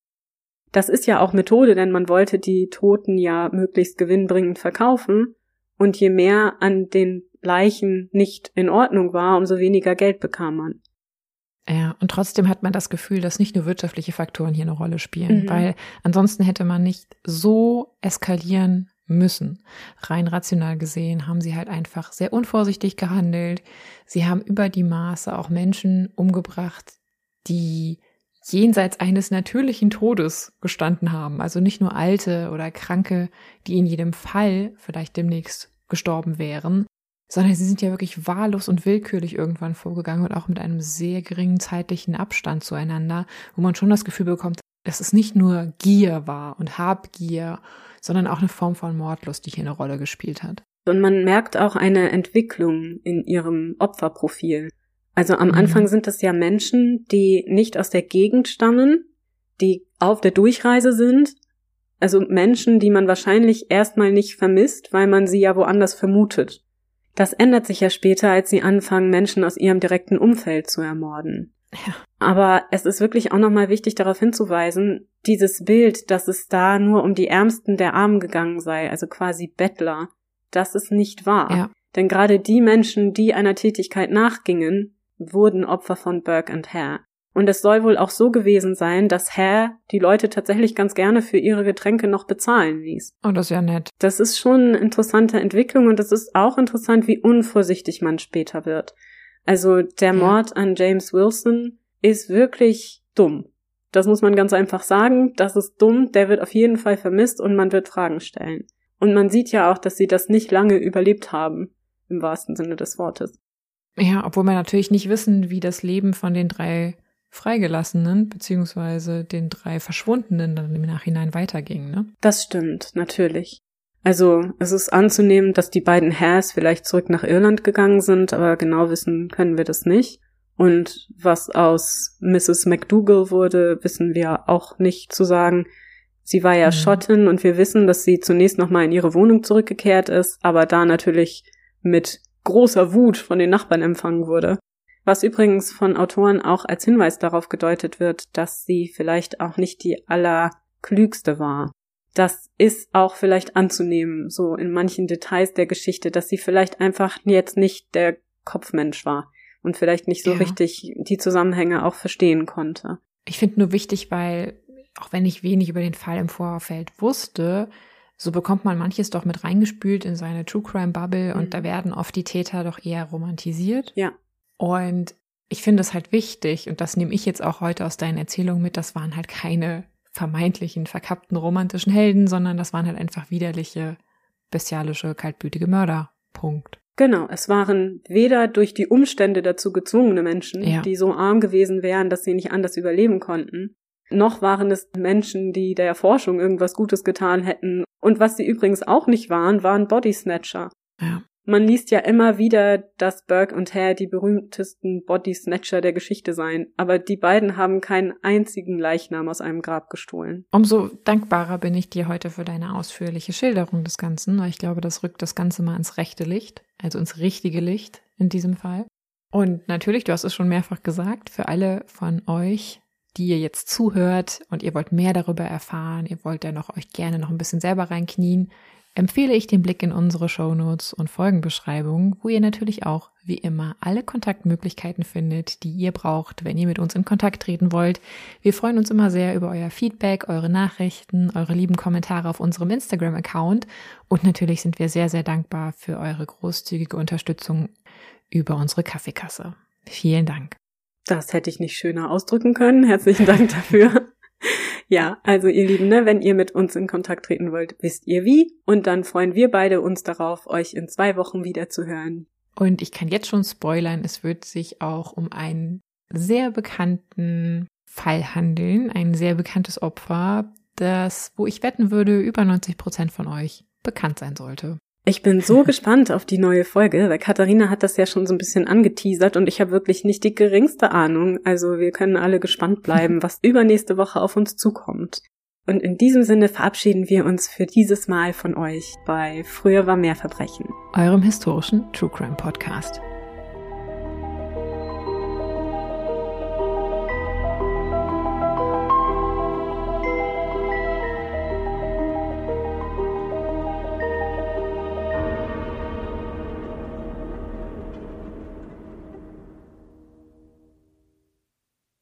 Das ist ja auch Methode, denn man wollte die Toten ja möglichst gewinnbringend verkaufen. Und je mehr an den Leichen nicht in Ordnung war, umso weniger Geld bekam man. Ja, und trotzdem hat man das Gefühl, dass nicht nur wirtschaftliche Faktoren hier eine Rolle spielen, weil ansonsten hätte man nicht so eskalieren müssen. Rein rational gesehen haben sie halt einfach sehr unvorsichtig gehandelt. Sie haben über die Maße auch Menschen umgebracht, die jenseits eines natürlichen Todes gestanden haben. Also nicht nur Alte oder Kranke, die in jedem Fall vielleicht demnächst gestorben wären, sondern sie sind ja wirklich wahllos und willkürlich irgendwann vorgegangen und auch mit einem sehr geringen zeitlichen Abstand zueinander, wo man schon das Gefühl bekommt, dass es nicht nur Gier war und Habgier, sondern auch eine Form von Mordlust, die hier eine Rolle gespielt hat. Und man merkt auch eine Entwicklung in ihrem Opferprofil. Also am Anfang sind es ja Menschen, die nicht aus der Gegend stammen, die auf der Durchreise sind, also Menschen, die man wahrscheinlich erstmal nicht vermisst, weil man sie ja woanders vermutet. Das ändert sich ja später, als sie anfangen, Menschen aus ihrem direkten Umfeld zu ermorden. Ja. Aber es ist wirklich auch nochmal wichtig, darauf hinzuweisen, dieses Bild, dass es da nur um die Ärmsten der Armen gegangen sei, also quasi Bettler, das ist nicht wahr. Ja. Denn gerade die Menschen, die einer Tätigkeit nachgingen, wurden Opfer von Burke and Hare. Und es soll wohl auch so gewesen sein, dass Hare die Leute tatsächlich ganz gerne für ihre Getränke noch bezahlen ließ. Oh, das ist ja nett. Das ist schon eine interessante Entwicklung und es ist auch interessant, wie unvorsichtig man später wird. Also der Mord an James Wilson ist wirklich dumm. Das muss man ganz einfach sagen. Das ist dumm, der wird auf jeden Fall vermisst und man wird Fragen stellen. Und man sieht ja auch, dass sie das nicht lange überlebt haben, im wahrsten Sinne des Wortes. Ja, obwohl wir natürlich nicht wissen, wie das Leben von den 3 Freigelassenen beziehungsweise den 3 Verschwundenen dann im Nachhinein weiterging, ne? Das stimmt, natürlich. Also es ist anzunehmen, dass die beiden Hares vielleicht zurück nach Irland gegangen sind, aber genau wissen können wir das nicht. Und was aus Mrs. McDougall wurde, wissen wir auch nicht zu sagen. Sie war ja Schottin und wir wissen, dass sie zunächst nochmal in ihre Wohnung zurückgekehrt ist, aber da natürlich mit großer Wut von den Nachbarn empfangen wurde. Was übrigens von Autoren auch als Hinweis darauf gedeutet wird, dass sie vielleicht auch nicht die allerklügste war. Das ist auch vielleicht anzunehmen, so in manchen Details der Geschichte, dass sie vielleicht einfach jetzt nicht der Kopfmensch war und vielleicht nicht so richtig die Zusammenhänge auch verstehen konnte. Ich finde nur wichtig, weil, auch wenn ich wenig über den Fall im Vorfeld wusste, so bekommt man manches doch mit reingespült in seine True Crime Bubble und da werden oft die Täter doch eher romantisiert. Ja. Und ich finde es halt wichtig, und das nehme ich jetzt auch heute aus deinen Erzählungen mit, das waren halt keine vermeintlichen, verkappten romantischen Helden, sondern das waren halt einfach widerliche, bestialische, kaltblütige Mörder. Punkt. Genau, es waren weder durch die Umstände dazu gezwungene Menschen, die so arm gewesen wären, dass sie nicht anders überleben konnten, noch waren es Menschen, die der Forschung irgendwas Gutes getan hätten. Und was sie übrigens auch nicht waren Body Snatcher. Ja. Man liest ja immer wieder, dass Burke und Hare die berühmtesten Body Snatcher der Geschichte seien. Aber die beiden haben keinen einzigen Leichnam aus einem Grab gestohlen. Umso dankbarer bin ich dir heute für deine ausführliche Schilderung des Ganzen, weil ich glaube, das rückt das Ganze mal ins rechte Licht, also ins richtige Licht in diesem Fall. Und natürlich, du hast es schon mehrfach gesagt, für alle von euch, die ihr jetzt zuhört und ihr wollt mehr darüber erfahren, ihr wollt ja euch gerne noch ein bisschen selber reinknien, empfehle ich den Blick in unsere Shownotes und Folgenbeschreibung, wo ihr natürlich auch, wie immer, alle Kontaktmöglichkeiten findet, die ihr braucht, wenn ihr mit uns in Kontakt treten wollt. Wir freuen uns immer sehr über euer Feedback, eure Nachrichten, eure lieben Kommentare auf unserem Instagram-Account und natürlich sind wir sehr, sehr dankbar für eure großzügige Unterstützung über unsere Kaffeekasse. Vielen Dank. Das hätte ich nicht schöner ausdrücken können. Herzlichen Dank dafür. Ja, also ihr Lieben, wenn ihr mit uns in Kontakt treten wollt, wisst ihr wie. Und dann freuen wir beide uns darauf, euch in 2 Wochen wieder zu hören. Und ich kann jetzt schon spoilern, es wird sich auch um einen sehr bekannten Fall handeln, ein sehr bekanntes Opfer, das, wo ich wetten würde, über 90% von euch bekannt sein sollte. Ich bin so gespannt auf die neue Folge, weil Katharina hat das ja schon so ein bisschen angeteasert und ich habe wirklich nicht die geringste Ahnung. Also wir können alle gespannt bleiben, was übernächste Woche auf uns zukommt. Und in diesem Sinne verabschieden wir uns für dieses Mal von euch bei Früher war mehr Verbrechen, eurem historischen True Crime Podcast.